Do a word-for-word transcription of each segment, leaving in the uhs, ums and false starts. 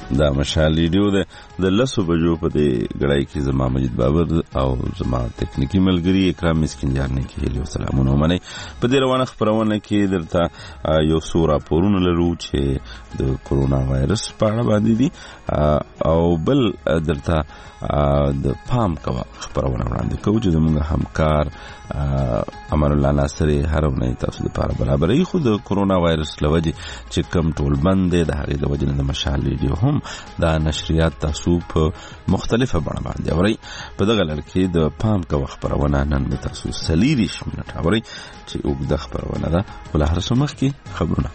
دا مشال ریډیو ده د لسو بجو په دې غړای کې زما مجید بابر او زما تکنیکی ملګری اکرام مسکینجان نه کې هلو سلامونه منئ. په دې روانه خبرونه کې درته یو څو راپورونه لرو چې د کورونا وایرس په اړه باندې دي او بل درته د پام کوا خبرونه وړاندې کوو چې زموږ همکار امان الله ناصر هر ورځ تاسو لپاره برابرې خو د کورونا وایرس لوجه چې کم ټول بند دي د هغې د وجې نه د مشال ریډیو هم دا نشریات تاسو په مختلفه بڼه باندې اورئ. په دغه لړ کې د پام کوا خبرونه نن به تاسو څلېرویشت منټه اورئ چې اوږده خبرونه ده. خو له هر څه مخکې خبرونه.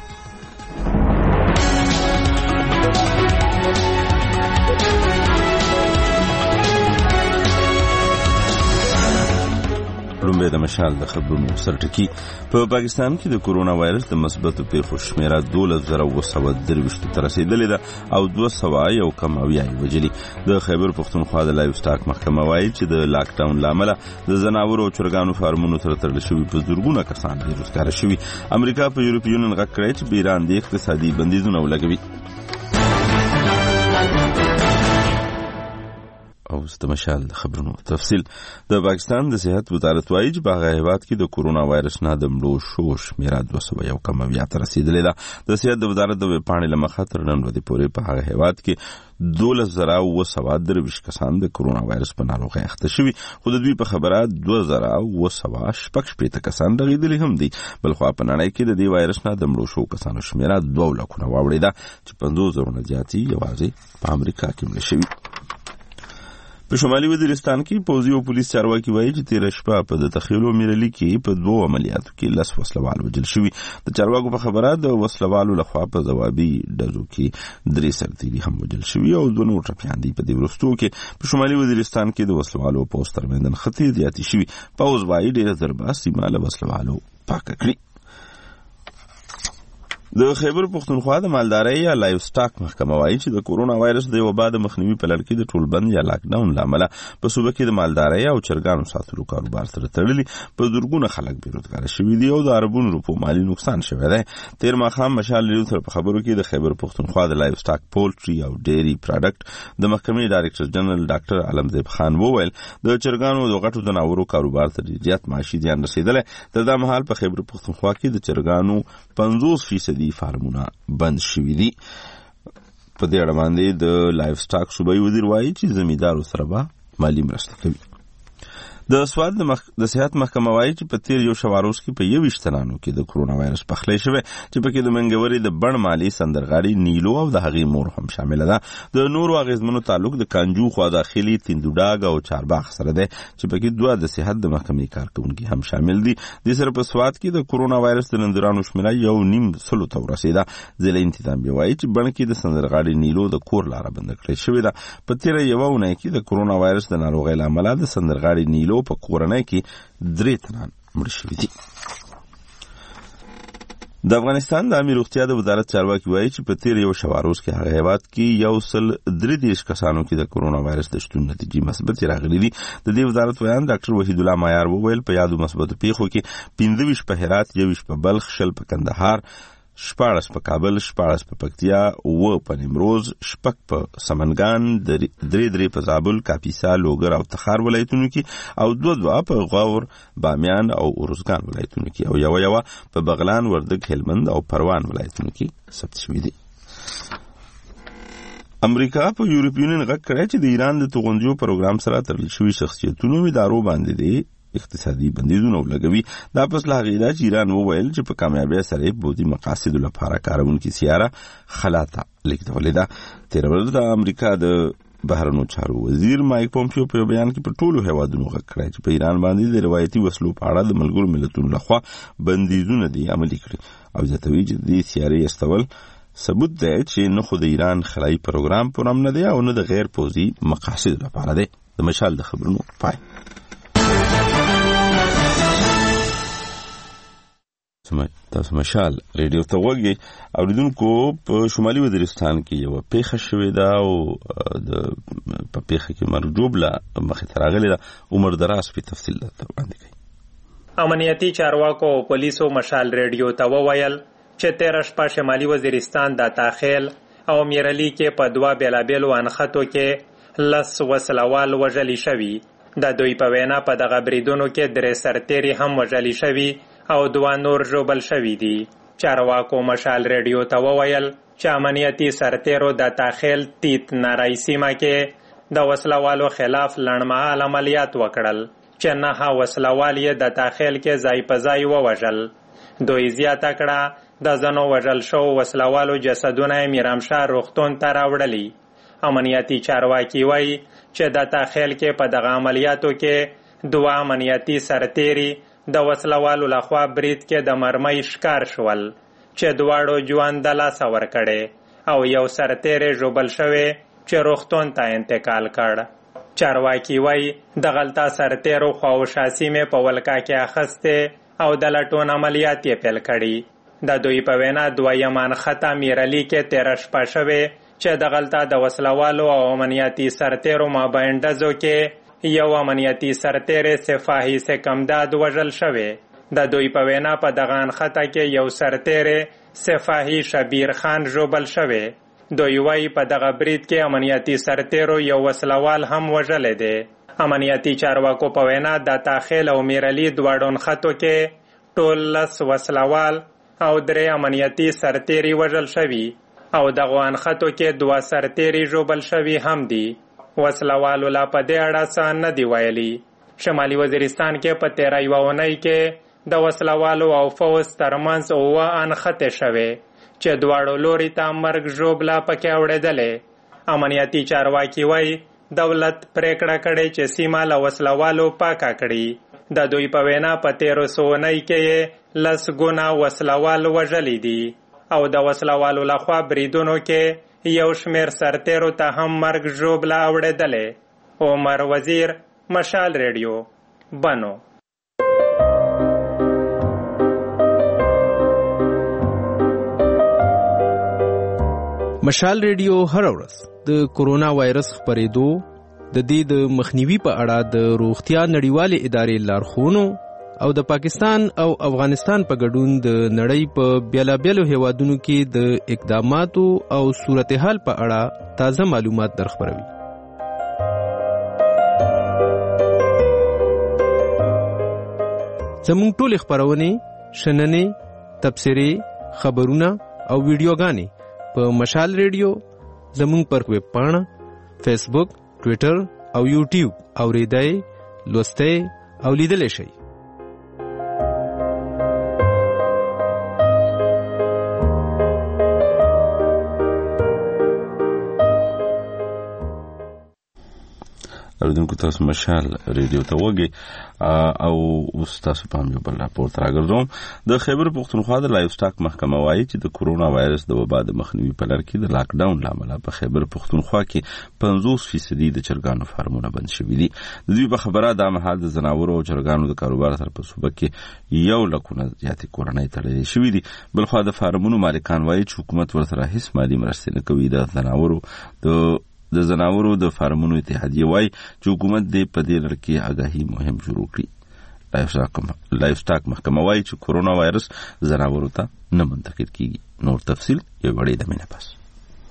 لومبه د مشال د خبرونو سرټکی. په پاکستان کې د کورونا وایرس د مثبتو پیښو شمیره دولس زره اوه سوه درویشت ته رسیدلې ده او دوه سوه یو کم اویا یې وژلي. د خیبر پښتونخوا د لایو سټاک محکمه وایي چې د لاک ډاون له امله د ځناورو او چرګانو فارمونو سره تړل شوي په زرګونه کسان بیروزګاره شوي. امریکا په یورپي یونین غږ کړی چې په ایران د اقتصادي بندیزونه ولګوي. او د مشال خبرونو تفصیل. د پاکستان د صحت وزارت وایي چې په هغه هیواد کې د کورونا وایرس نه د مړو شو شمیره دوه سوه یو کم اویا ته رسیدلې ده. د صحت د وزارت د ویبپاڼې له مخه تر نن ورځې پورې په هغه هیواد کې دولس زره اوه سوه درویشت کسان د کورونا وایرس په ناروغۍ اخته شوي، خو د دوی په خبره دوه زره اوه سوه شپږ شپېته کسان رغېدلي هم دي. بلخوا په نړۍ کې د دې وایرس نه د مړو شو کسانو شمیره دوه لکونه واوړېده چې پنځوس زرونه زیات یوازې په امریکا کې مړه شوي. په شمالي وزیرستان کې پوځي او پولیس چارواکي وایي چې تېره شپه په د تخیلو میرلي کې په دوو عملیاتو کې لس وسلوال وژل شوي. د چارواکو په خبره د وسلوالو لخوا په ځوابي ډزو کې درې سرتیري هم وژل شوي او دوه نور ټپیان دي. په دې وروستو کې په شمالي وزیرستان کې د وسلوالو پوځ ترمنځ نښتې زیاتې شوي. پوځ وایي ډېره ضربه سیمه له وسلوالو پاکه کړي. د خیبر پښتونخوا د مالدارۍ یا لایو سټاک محکمه وایي چې د کورونا وایرس د وبا د مخنیوي په لړ کې د ټولبند یا لاک ډاون له امله په صوبه کې د مالدارۍ او چرګانو ساتلو کاروبار سره تړلي په زرګونه خلک بیروزګاره شوي دي او د اربونو روپو مالي نقصان شوی دی. تېر ماښام مشال ریډیو سره په خبرو کې د خیبر پښتونخوا د لایو سټاک پولټري او ډیری پراډکټ د محکمې ډایرکټر جنرال ډاکټر علمزیب خان وویل د چرګانو د غټو ځناورو کاروبار ته زیات معاشي زیان رسېدلی. تر دا مهال په خیبر پښتونخوا کې د چرګانو پنځوس فیصدي فارمونه بند شوي دي. په دې اړه باندې د لایف سټاک صوبایي وزیر وایي چې زمیندارو سره به مالي مرسته کوي. د سواد د, مخ... د صحت محکمه وایي چې په تیر یو شواروز کې په یوویشت تنانو کې د کورونا وایرس پخلی شوی چې پکې د منګوري د بڼ مالي سندرغاړي نیلو او د هغې مور هم شامله ده. د نورو اغیزمنو تعلق د کانجو خوا داخلي تیندوډاګ او چارباغ سره دی چې پکې دوه د صحت د محکمې کارکونکي هم شامل دي. د سره په سواد کې د کورونا وایرس د نندرانو شمیره یو نیم سلو ته ورسېده. ضلع انتظامیه وایي چې بڼ کې د سندرغاړي نیلو د کور لاره بنده کړې شوې ده. په تیره یوه اونۍ کې د کورونا وایرس د ناروغۍ له امله د سندرغاړي نیلو په کورنۍ کې درې تنان مړه شوي دي. د افغانستان د عامې روغتیا د وزارت چارواکي وایي چې په تیر یو شواروز کې هغه هیواد کې یو سل درې دېرش کسانو کې د کورونا وایرس د شتون نتیجې مثبتې راغلي دي. د دې وزارت ویان ډاکټر وحید الله مایار وویل په یادو مثبتو پیښو کې پنځه ویشت په هرات، یوویشت په بلخ، شل په کندهار، شپاړس په کابل، شپاړس په پکتیا، اووه په نیمروز، شپږ په سمنګان، درې درې په زابل، کاپیسا، لوګر او تخار ولایتونو کې او دوه دوه په غور، بامیان او ارزګان ولایتونو کې او یوه یوه په بغلان، وردګ، هلمند او پروان ولایتونو کې ثبت شوي دي. امریکا په یورپي یونین غږ کړی چې د ایران د توغندیو پروګرام سره تړل شوي شخصیتونو ادارو باندې دی اقتصادي بندیزونه ولګوي. دا پس له هغې ده چې ایران وویل چې په کامیابۍ سره یې بودي مقاصدو لپاره کارونکې سیاره خلا ته لیږدولې ده. تېره ورځ د امریکا د بهرنیو چارو وزیر مایک پومپیو په بیان کې په ټولو هیوادونو غږ کړی چې په ایران باندې د روایتي وسلو په اړه د ملګرو ملتونو لخوا بندیزونه دي عملي کړي او زیاتوي چې د دې سیارې استول ثبوت دی چې نه خو د ایران خلایي پروګرام پرم نه دی او نه د غیر پوځي مقاصدو لپاره دی. د مشال د خبرونو پای. تاسو مشال ریډیو ته وګورئ. اوریدونکو په شمالي وزیرستان کې یو پیښه شوې ده او د په پیښه کې مرګ جوړه مخې ته راغلې ده. عمر دراز په تفصیل درته وړاندې کوي. امنیتي چارواکو او پولیسو مشال ریډیو ته وویل چې تېره شپه شمالي وزیرستان د تاخیل، او میرلی کې په دوه بیلابیلو انخطو کې لس وسلوال وژلي شوي. د دوی په وینا په دغه بریدونو کې درې سرتیري هم وژلي شوي او دوه نور ژوبل شوي دي. چارواکو مشال ریډیو ته وویل چې امنیتي سرتیرو د تاخیل تیت نری سیمه کې د وسلوالو خلاف لنډمهال عملیات وکړل چې نهه وسلوال یې د تاخیل کې ځای په ځای ووژل. دوی زیاته کړه د ځنو وژل شوو وسلوالو جسدونه یې میرامشاه روغتون ته راوړلي. امنیتي چارواکي وایي چې د تاخیل کې په دغه عملیاتو کې دوه امنیتي سرتیري د وسلوالو لخوا برید کې د مرمۍ ښکار شول چې دواړو ژوند د لاسه ورکړی او یو سرتیری ژوبل شوی چې روغتون ته انتقال کړ. چارواکي وایي د غلطه سرتیرو خواوشا سیمې په ولکه کې اخیستې او د لټون عملیات یې پیل کړي. د دوی په وینا دویم انخته میرلی کې تیره شپه شوې چې د غلطه د وسلوالو او امنیتي سرتیرو مابین ډزو کې یو امنیتي سرتیری سپاهي سکمداد وژل شوی. د دوی په وینا په دغه انخته کې یو سرتیری سپاهي شبیر خان ژوبل شوی. دوی وایي په دغه برید کې امنیتي سرتیرو یو وسلوال هم وژلی دی. امنیتي چارواکو په وینا د تاخیل او میرلی دواړو انخطو کې ټول لس وسلوال او درې امنیتي سرتیري وژل شوي او دغه انخطو کې دوه سرتیري ژوبل شوي هم دي. وسلوالو لا په دې اړه څه نه دي ویلي. شمالي وزیرستان کې په تیره یوه اونۍ کې د وسلوالو او فوز ترمنځ اووه انخطې شوې چې دواړو لوري ته مرګ ژوبله پکې اورېدلې. امنیتي چارواکي وایي دولت پریکړه کړې چې سیمه له وسلوالو پاکه کړي. د دوی په وینا په تیرو سوونۍ کې لس ګونه وسلوال وژلي دي او د وسلوالو لخوا بریدونو کې یو شمیر سرتیرو ته هم مرګ ژوبله اورېدلې. عمر وزیر، مشال ریډیو، بنو. مشال ریډیو هر ورځ د کورونا وایرس خپرېدو د دې د مخنیوي په اړه د روغتیا نړیوالې ادارې لارښوونو او د پاکستان او افغانستان په ګډون د نړۍ په بیلابیلو هیوادونو کې د اقداماتو او صورتحال په اړه تازه معلومات درخبروي. زموږ ټولې خپرونې، شننې، تبصرې، خبرونه او ویډیوګانې په مشال ریډیو، زموږ پر ویب پاڼه، فیسبوک، ټویټر او یوټیوب اوریدای، لوستای او لیدلی شئ. اوریدونکو تاسو مشال ریډیو ته وګورئ او اوس تاسو په یو بل راپورټ راګرځوم. د خیبر پښتونخوا د لایف سټاک محکمه وایي چې د کورونا وایرس د وبا د مخنیوي په لړ کې د لاک ډاون لامل په خیبر پښتونخوا کې پنځوس فیصدي د چرګانو فارمونه بند شوي دي. د دوی په خبره دا مهال د ځناورو او چرګانو د کاروبار سره په صوبه کې یو لکونه زیاتې کورنۍ تړلې شوي دي. بلخوا د فارمونو مالکان وایي چې حکومت ورسره هیڅ مالي مرستې نه کوي. د ځناورو د د زناورو د فارمونو اتحادیه وایي چې حکومت دې په دې لړ کې آګاهي مهم شروع کړي. لایف سټاک محکمه وایي چې کورونا وایرس زناورو ته نه منتقل کیږي. نور تفصیل یو غړي د مینه پاس.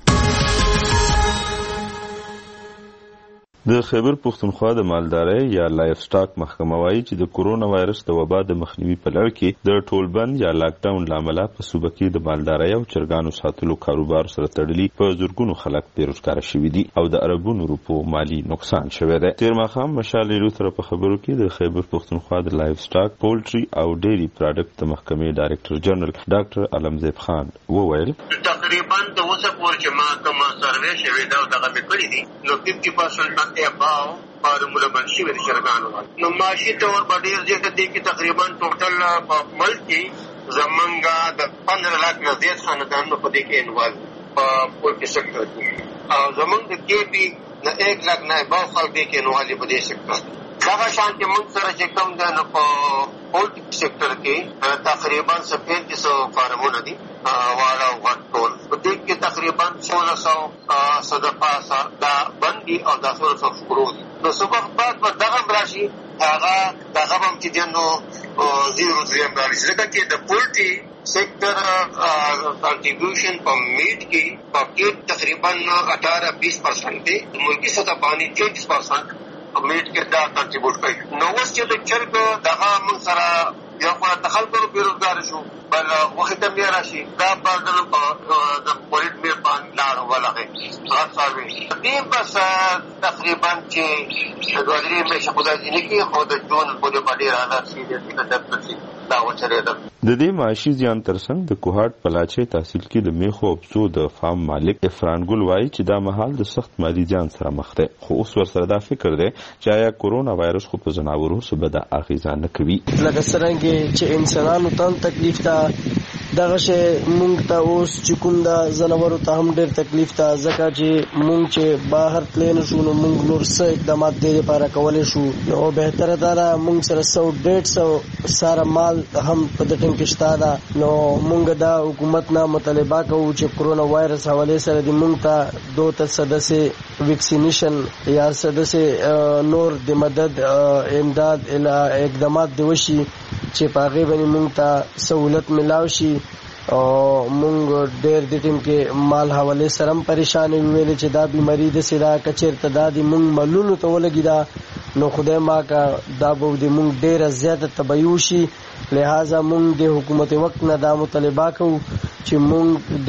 د خیبر پښتونخوا د مالدارۍ یا لایف سټاک محکمه وایي چې د کورونا وایرس د وبا د مخنیوي په لړ کې د ټولبند یا لاک ډاون لامل په صوبه کې د مالدارۍ او چرګانو ساتلو کاروبار سره تړلي په زرګونو خلک بیروزګار شوي دي او د اربونو روپو مالی نقصان شوی دی. تیر ماښام مشال ریډیو سره په خبرو کې د خیبر پښتونخوا د لایف سټاک، پولټري او ډیری پروډکټ د محکمې ډایرکټر جنرال ډاکټر علمزیب خان وویل تقریبا د اوسه پورې چې ما کومه سروې شوې ده دغه مې کړې دي نو پنځه پرسنټ اباو فارمونه بند شوي دي چرګانو. نو معاشي طور په ډېر زیات دي کې تقریبا ټوټل په ملک کې زمونږ د پندرہ لاک نه زیات خاندانونو په دې کې انوالو په پولټري سکتر کې او زمونږ د کې پي د ایک لاک نه اباو خلک دې کې انوالي په دې سکتر کې. دغه شان چې موږ سره چې کوم ده نو په پولټري سکتر کې تقریبا پینتیس سو فارمونه دي واړه او غټ ټول. په دې کې تقریبا سولہ سو صدقه دا بندي او دا سولہ سو شکرو دي. نو صبح بعد په دغه راشي هغه دغه هم چې نو زیرو دریم راشي ځکه چې د پولټري sector contribution पर meat की pocket तकरीबन अठारह बीस परसेंट थी, मुल्की सतह पानी तेईस परसेंट मीट के दा कंट्रीब्यूट करी। नोवस के चल को दगा मुसरा या को दखल को बेरोजगार शो बल वक्त में राशि का बदल द पॉलिट में पानी लाड़ वाला है हर साल में तीन बस तकरीबन के गजरी में शकुदा जी की खुद जून बोले बड़ी राना सीधे कदम से दाव चले द د دې معاشي زیان ترڅنګ د کوهاټ پلاچې تحصیل کې د میخو افسو د فارم مالک افران ګل وایي چې دا مهال د سخت مالی زیان سره مخ دی، خو اوس ورسره دا فکر دی چې آیا کورونا وایرس خو په ځناورو څه بده اغېزه نه کوي. لکه څرنګه چې انسانانو ته تکلیف ته دغه شی مونږ ته اوس چې کوم د ځناورو ته هم ډېر تکلیف ته، ځکه چې مونږ چې بهر تللی نه شو نو مونږ نور څه اقدامات دې لپاره کولی شو. نو بهتره دا ده مونږ سره سو ډېر سو ساره مال هم په دې کې شته ده. نو مونږ دا حکومت نه مطالبه کوو چې کرونا وایرس حواله سره د مونږ ته دو ته سدسه ویکسینیشن یا سدسه نور د مدد امداد اله اقدامات دی وشي چې پاغه باندې مونږ ته سہولت ملاو شي. او مونږ ډېر د ټیم کې مال حواله سره هم پریشان ویل چې دا بیماری د سیدا کچیر ته د مونږ ملونو ته ولګی دا نو خدای ما کا دا به د مونږ ډېر زیاته تبیوشي. لہذا مونږ د حکومت وقت نه دا مطالبه کوو چې مونږ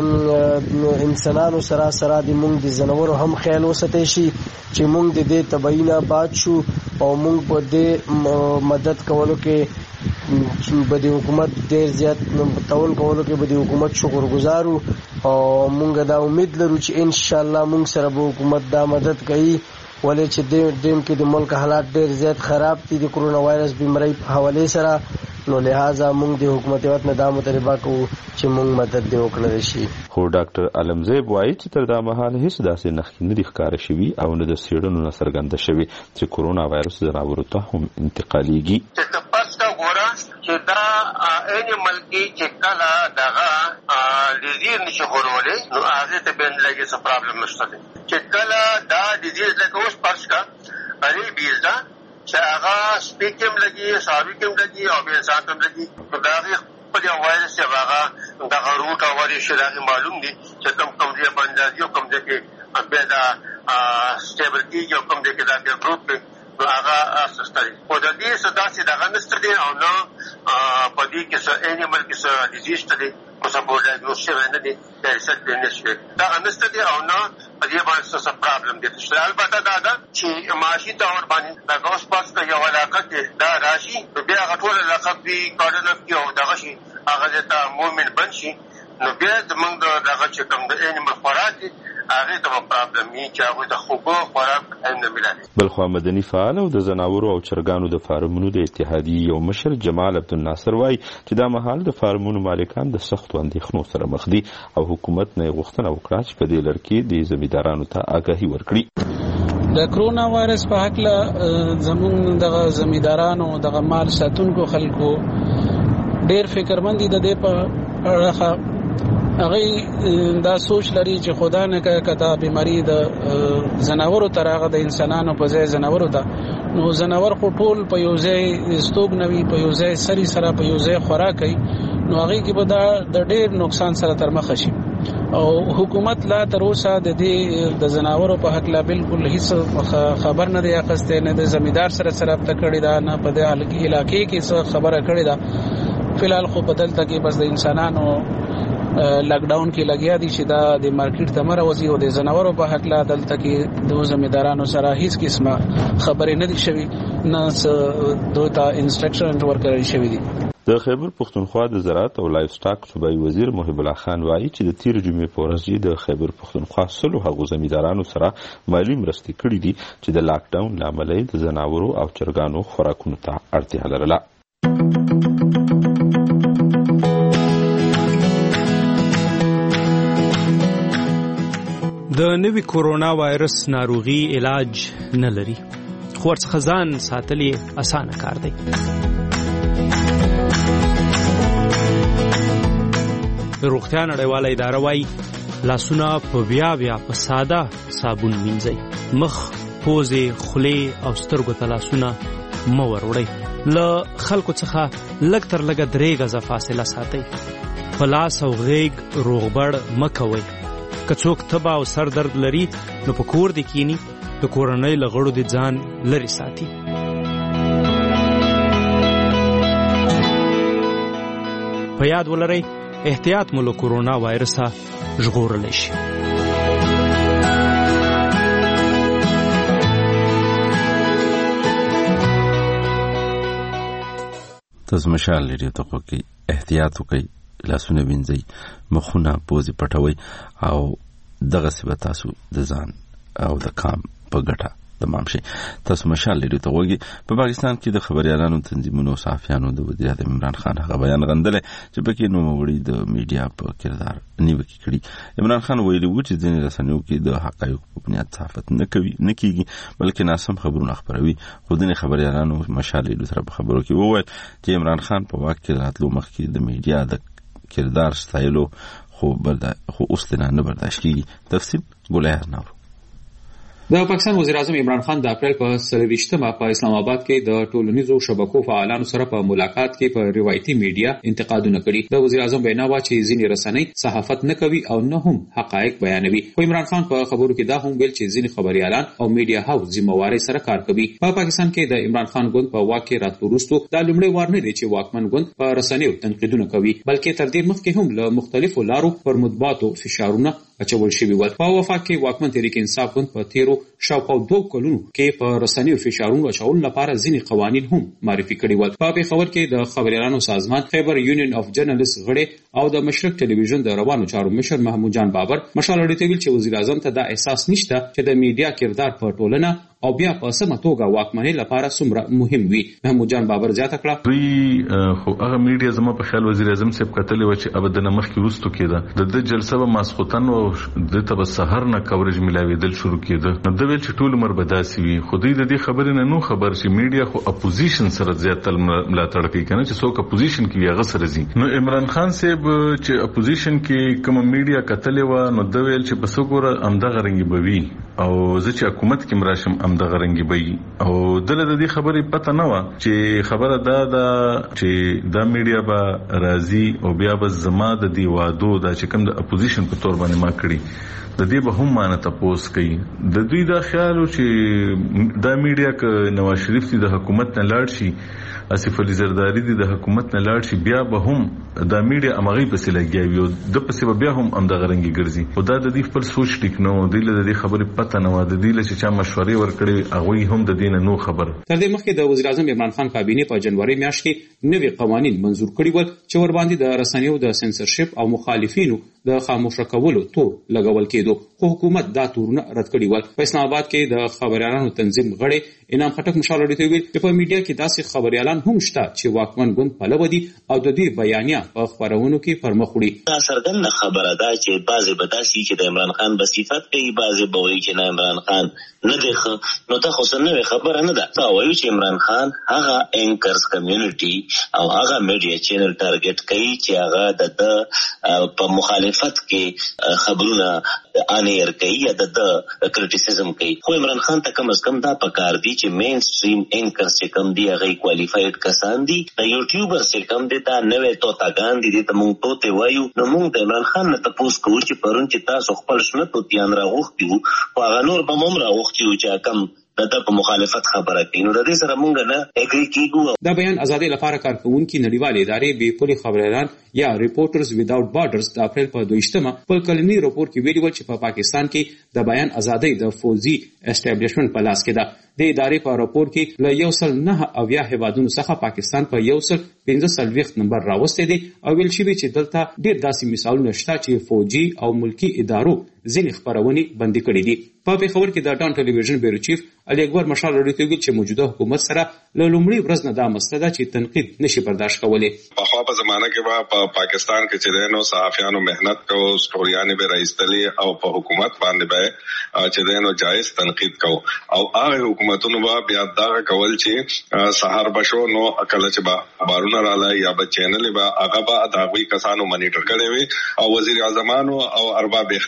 د انسانانو سره سره د مونږ د زناورو هم خیال وساتي شي چې مونږ د دې تبعینه باد شو او مونږ په دې مدد کولو کې به د حکومت ډېر زیات تعاون کولو کې به د حکومت شکرګزارو او مونږ دا امید لرو چې ان شاء الله مونږ سره به حکومت دا مدد کوي. ولې چې د دیم کې د ملک حالات ډېر زیات خراب دي د کرونا وایرس بیماری په حواله سره، نو لہذا مونږ د حکومت وخت نه دا مطالبه کوو چې مونږ مدد دی وکړل شي. خو ډاکټر علمزیب وایي چې تر دا مهال هیڅ داسې نښې نه دي ښکاره شوي او نه د څېړنو نه څرګنده شوي چې کرونا وایرس ځناورو ته هم انتقالېږي. چې دا انیمل کې چې کله دغه ډیزیز نشي خورولې نو هغه ته بین لګي څه پرابلم نشته دي. چې کله دا ډیزیز لکه اوس پرس کا ریبیز دا چې هغه سپیکم لګي ساویکم لګي او به انسان ته لګي نو دا په دې وایرس یې هغه دغه روټ او ورې شي معلوم دي چې کوم کوم ځای باندې یو کوم ځای کې به دا سټیبلټي یو کوم ځای کې دا ګروپ هغه اسستري او د دې سداسي دغه نشته دي او نو په دې کې څه انیمل کې څه ډیزیز ته کو سپورټ ډایګنوز شوی نه دي د ریسرچ په نشي دا نشته دي او نو په دې باندې څه پرابلم دي. چې البته دا ده چې معاشي تور باندې دا اوس پاس ته یو علاقه کې دا راشي بیا غټول علاقه به کارډنس کې او دغه شي هغه ته مومن بنشي نو بیا زمونږ دغه چې کوم د انیمل خوراک دي هغه ته پرابلم یې چې هغه د خوبو خوراک هم نه ملایي. بلخو مدني فعال او د زناورو او چرګانو د فارمونو د اتحادیې یو مشر جمال عبدالناصر وایي چې دا مهال د فارمونو مالکان د سختو اندېښنو سره مخ دي او حکومت نه غوښتنه وکړه چې په دې لړ کې د زمیندارانو ته آګاهي ورکړي. د کرونا وایرس په هکله زموږ دغه زمیندارانو دغه مال ساتونکو خلکو ډېر فکرمند دي د دې په اړه هغه دا سوچ لري چې خدا نه کدا بیماری د زناورو تر هغه د انسانانو په ځای زناورو ته نو زناور خو ټول په یو ځای استوګنوي په یو ځای سری سره په یو ځای خوراک کوي نو هغه کې به دا د ډېر نقصان سره تر مخ شي او حکومت لا تر اوسه د دې د زناورو په حق لا بالکل هیڅ خبر نه دی اخسته نه د زمیندار سره سره پته کړی دا نه په دې علاقې کې څه خبره کړی دا. فلحال خو بدلته کې بس د انسانانو لاک ډاون کې لګیا دي چې دا د مارکیټ ته مروزي او د زناورو په حق لا دلته کې د زمیندارانو سره هیڅ قسمه خبرې نه دي شوي نه دوی ته انسټرکشن ورکړل شوی دي. د خیبر پښتونخوا د زراعت او لایف سټاک صوبایي وزیر محب الله خان وایي چې د تیر جمعې په ورځ د خیبر پښتونخوا سلو هغو زمیندارانو سره مالي مرستې کړې دي چې د لاک ډاون له امله د زناورو او چرګانو خوراکونو ته اړتیا لرله. د نوي کورونا وایرس ناروغي علاج نه لري خو ورڅخه ځان ساتل یې اسانه کار دی. روغتیا نړیواله اداره وايي لاسونه په بیا بیا په ساده صابون مینځئ، مخ، پوزې، خولې او سترګو ته لاسونه مه ور وړئ. له خلکو څخه لږ تر لږه درې غزه فاصله ساتئ. په لاس او غیږ روغبړ مه کوئ. که څوک تبه او سر درد لري نو په کور دې کینی، د کورنۍ له غړو دې ځان لرې ساتي. په یاد ولرئ احتیاط مو له کورونا وایرسه ژغورلی شي. تاسو مشال لري ته کوي احتیاط وکړئ، لاسونه وینځئ، مخونه پوزې پټوئ او دغه څه به تاسو د ځان او د کام په ګټه تمام شي. تاسو مشال لري ته وګورئ. په پاکستان کې د خبريالانو تنظیمونو صحافیانو د وزیر اعظم عمران خان هغه بیان غندل چې پکې نوموړي د میډیا په کردار نیوکه کړي. عمران خان ویلي و چې ځینې رسنیو کې د حقایقو په بنیاد صحافت نه کوي نه کیږي بلکې ناسم خبرونه خپروي. خو ځینې خبريالانو مشال لري سره په خبرو کې وویل چې عمران خان په واک کې راتلو مخکې د میډیا د کردار ستایلو خو بردا خو اوس نه برداشت کیږي. تفصیل ګولایار نور. د پاکستان وزیر اعظم عمران خان د اپریل په څلوېښتمه په اسلام آباد کې د ټولنیزو شبکو فعالانو سره په ملاقات کې په روایتي میډیا انتقادونه کړي. د وزیر اعظم وینا وا چې ځینې رسنۍ صحافت نه کوي او نه هم حقایق بیانوي. خو عمران خان په خبرو کې دا هم ویل چې ځینې خبريالان او میډیا هاوس ذمہواري سره کار کوي. په پاکستان کې د عمران خان ګوند په واک کې راتلو وروسته دا لومړی وار نه دی چې واکمن ګوند په رسنیو تنقیدونه کوي، بلکې تر دې مخکې هم له مختلفو لارو پر مطبوعاتو فشارونه اچول شوي ول. په وفاق کې واکمن تحریک انصاف ګوند په تیرو شاوخوا دوه کلونو کې په رسنیو فشارونو اچولو لپاره ځینې قوانین هم معرفي کړي ول. په پېښور کې د خبريالانو سازمان خیبر یونین اف جرنالست غړي او د مشرق ټلویزیون د روانو چارو مشر محمود جان بابر مشال اړیته ویل چې وزیر اعظم ته دا احساس نشته چې د میډیا کردار په ټولنه او بیا په سمه توګه واکمنۍ لپاره څومره مهم وي. محمود جان بابر زیاته کړه دوی خو هغه میډیا زما په خیال وزیر اعظم صاحب کتلې و چې ابدنه مخکې وروسته کېده د د جلسه به ماسخوتن او د تب سحر نه کورج ملاویدل شروع کېده. نو د ویل چې ټول عمر بداسي وي. خو دوی د دې خبرې نه نو خبر چې میډیا خو اپوزیشن سره زیات ملاتړ کوي کنه چې څوک اپوزیشن کې هغه سره زی. نو عمران خان صاحب چې اپوزیشن کې کوم میډیا کتلې و نو د ویل چې بس وګوره امدغه رنګي بوي او زه چې حکومت کې مراشم امدغه رنګي بوي او دله د دې خبرې پته نه و چې خبره دا دا چې دا میډیا به راضي او بیا به زما د دی وادو دا چې کوم د اپوزیشن په تور باندې ما کړی د دې به هم مانه تاسو کوي. د دوی دا خیال چې دا میډیا ک نواز شریف د حکومت نه لاړ شي، آصف علي زرداری د حکومت نه لاړ شي، بیا به هم دا میډیا امغه پسې لګیاوي او د پسې بیا هم امدغه رنګي ګرځي. او دا د دې خپل سوچ ټیک نو دی له دې خبرې پته نه و د دې لچې چا مشورې ورکړي هغه هم د دین نو خبر. تر دې مخکې د وزیر اعظم عمران خان کابینه په جنوري میاشت کې نوي قوانين منزور کړي ول چې ور باندې د رسنیو د سنسرشپ او مخالفینو د خاموشه کولو تور لګول کېدو. خو حکومت دا تورونه رد کړي ول. په اسلام آباد کې د خبريالانو تنظیم غړي انعام خټک مشال اړیته ویل چې په میډیا کې داسې خبريالان هم شته چې واکمن ګوند پلو دي او د دې بیانیه په خبرونو کې پرمخ وړي. دا سرګند خبره ده چې بعضی بداسي چې د عمران خان بصفت کوي، بعضی بوي چې نه عمران خان نه دی نو ته خو څنګه خبره نه ده. دا وایي چې عمران خان هغه انکرز کمیونټي او هغه میډیا چینل ټارګټ کوي چې هغه د په مخالفت کې خبرونه انیر کوي یا د کریټیسیزم کوي. خو عمران خان ته کم از کم دا پکار دی چې مین سټریم انکرز چې کم دی هغه کوالیفاید کسان دي. د یوټیوبر چې کم دی دا نوې توتاګان دي ته مونږ توته وایو. نو مونږ د عمران خان نه تاسو کوو چې پرون چې تاسو خپل شنه توتیان راغوښتي وو او هغه نور به هم راغوښتي وو چې کم د په مخالفت خبره کوي. نو د دې سره مونږ نه اګری کیږو. دا بیان ازادي لپاره کارکونکو نړیوالې ادارې بې پولي خبريالان یا ریپورټرز ویداوټ بارډرز د اپریل په دویشتمه په کلنی راپور کې ویلي و چې په پاکستان کې د بیان ازادي د فوزي اسټابلیشمنت په لاس کې ده. د ادارې په راپور کې له یو سل نه اویا هیوادونو څخه پاکستان په یو سل پنځه څلوېښت نمبر راوستی دی او ویل شوي چې دلته ډېر داسې مثالونه شته چې فوجي او ملکی ادارو ځینې خپرونې بندي کړي دي. په پېښور کې د ډان ټلویزیون بیورو چیف علي اکبر مشال اړیته ویل چې موجوده حکومت سره له لومړي ورځ نه دا مسله ده چې تنقید نشي برداشت کولی. په خو په زمانه کې به په پاکستان کې چې دینو صحافیانو مهنت کو سټوریانې به راځتلي او په حکومت باندې به چې دینو جایز تنقید کو او هغه حکومتونو به بیا دا کول چې سحر بشو نو اکل چې با بارونه راځي یا به چینل به هغه به داوی کسانو مانیټر کړي وي او وزیر اعظمانو او ارباب اختیار چې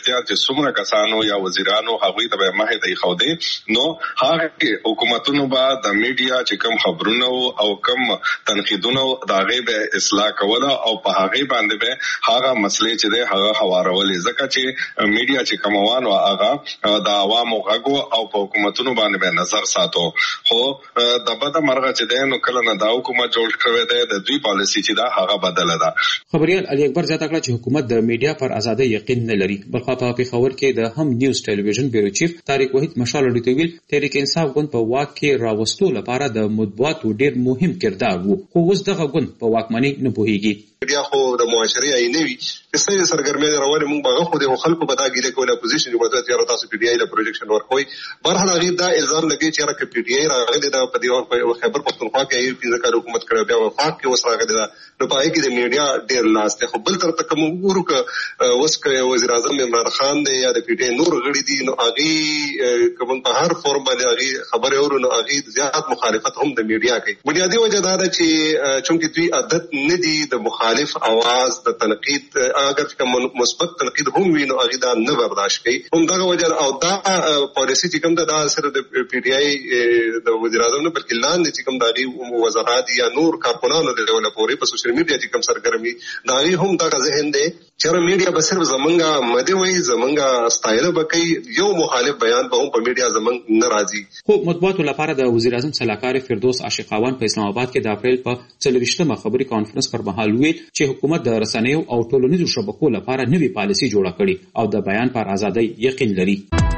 څومره کسانو یا وزیرانو هغوی ته به مخې ته ایښودې نو هغه حکومتونو به د میډیا چې کوم خبرونه او کوم تنقیدونه د هغې به اصلاح کوله او په هغې باندې به هغه مسلې چې دی هغه هوارولې ځکه چې میډیا چې کوموان و هغه د عوامو غږ او په حکومتونو باندې به نظر ساتو خو د بده مرغه چې دی نو کله نه دا حکومت جوړ کړی دی د دوی پالیسي چې دا هغه بدله ده. خبريال علي اکبر زیاته کړه چې حکومت د میډیا پر ازادۍ یقین نه لري. بلخوا په پیښور کې د هم نیوز ټلویزیون بیورو چیف طارق وحید مشال اډیټو ویل تحریک انصاف ګوند په واک کې راوستو لپاره د مطبوعاتو ډیر مهم کردار وو خو اوس دغه ګوند په واکمنۍ نه پوهیږي. میډیا خو د معاشري عیني وي څه سرګرمي روانه مونږ باغه خو د خلکو په داګیره کوله اپوزیشن جو مدد یاره تاسو پی ډی آی له پروجیکشن ورکوي برهنه غیر دا الزام لګي چې را پی ډی آی راغلي دا په دیوان په خیبر پختونخوا کې یو پیځه کار حکومت کړو بیا وفاق کې وس راغلي دا نو پای کې د میډیا ډیر لاس ته خو بل تر تک موږ ورکه وس کې وزیر اعظم عمران خان دی یا د پی ډی آی نور غړي دي نو اغي کوم په هر فورم باندې اغي خبره ورو نو اغي زیات مخالفت هم د میډیا کوي. بنیادی وجه دا ده چې چونکه دوی عادت نه دي د مخالف اواز د تنقید اگر کوم مثبت تنقید هم وینو اغه دا نه برداشت کوي هم دا وجه او دا پالیسی چې کوم دا سره د پی ډی آی د وزیر اعظم نه بلکې لاندې چې کوم دغه وزارات یا نور کارپونانو د ډول پورې په سوشل میډیا چې کوم سرګرمي دا هم دا ذهن دی چې میډیا به صرف زمونږه مده وي زمونږه ستایل بکې یو مخالف بیان به هم په میډیا زمونږ ناراضي. خو مطبوعاتو لپاره د وزیر اعظم صلاحکار فردوس عاشقاوان په اسلام آباد کې د اپریل په څلوېښتمه خبري کانفرنس پر مهال ویل چې حکومت د رسنیو او ټولنیزو شبکو لپاره نوې پالیسي جوړه کړې او د بیان پر ازادۍ یقین لري.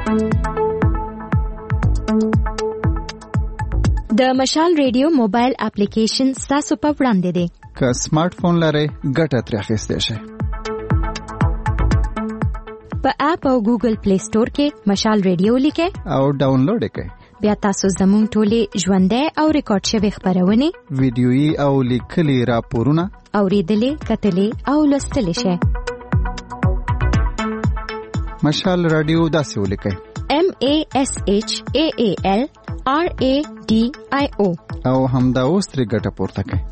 د مشال ریډیو موبایل اپلیکیشن ستاسو په وړاندې دی. که سمارټ فون لرئ ګټه ترې اخیستی شئ. په اپ او ګوګل پلی سٹور کې مشال ریډیو لیکئ او ډاونلوډ یې کړئ. بیا تاسو زموږ ټولې ژوندۍ او ریکارډ شوي خپرونې ویډیويي او لیکلي راپورونه اورېدلې کتلې او لوستلی شئ. مشال رادیو داسې ولیکئ M A S H A A L R A D I O او همدا اوس ترې ګټه پورته کړئ.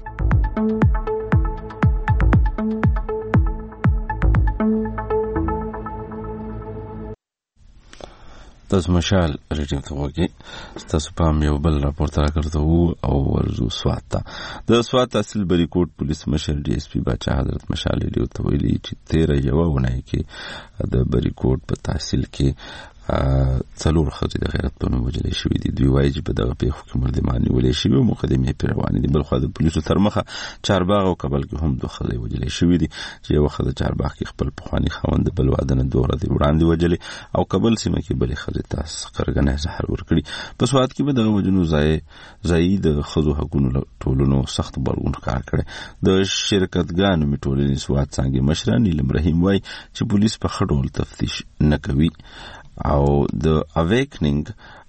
تاسو مشال ریډیو ته وګورئ. تاسو په یو بل راپور تر کړو او ورزو سوات ته د سوات تحصیل بریکوټ پولیس مشر ډي اس پی باچا حضرت مشال ریډیو ته ویلي چې تیره یوه اونۍ کې د بریکوټ په تحصیل کې څلور ښځې د غیرت په نوم وژلې شوې دي. دوی وایي چې په دغه پیښو کې ملزمان نیولې شوي او مقدمې پرې روانې دي. بلخوا د پولیسو تر مخه چارباغ او کابل کې هم دوه ښځې وژلې شوې دي چې یوه ښځه چارباغ کې خپل پخواني خاوند د بل واده نه دوه ورځې وړاندې وژلې او کابل سیمه کې بلې ښځې ته قرغنۍ زهر ورکړي. په سوات کې به دغه وژنو ځایي د ښځو حقونو ټولنو سخت غبرګون ښکاره کړی. د شرکتګانو ټولنې سوات څانګې مشره نیلم رحیم وایي چې پولیس په ښه ډول تفتیش نه کوي او د اویکننګ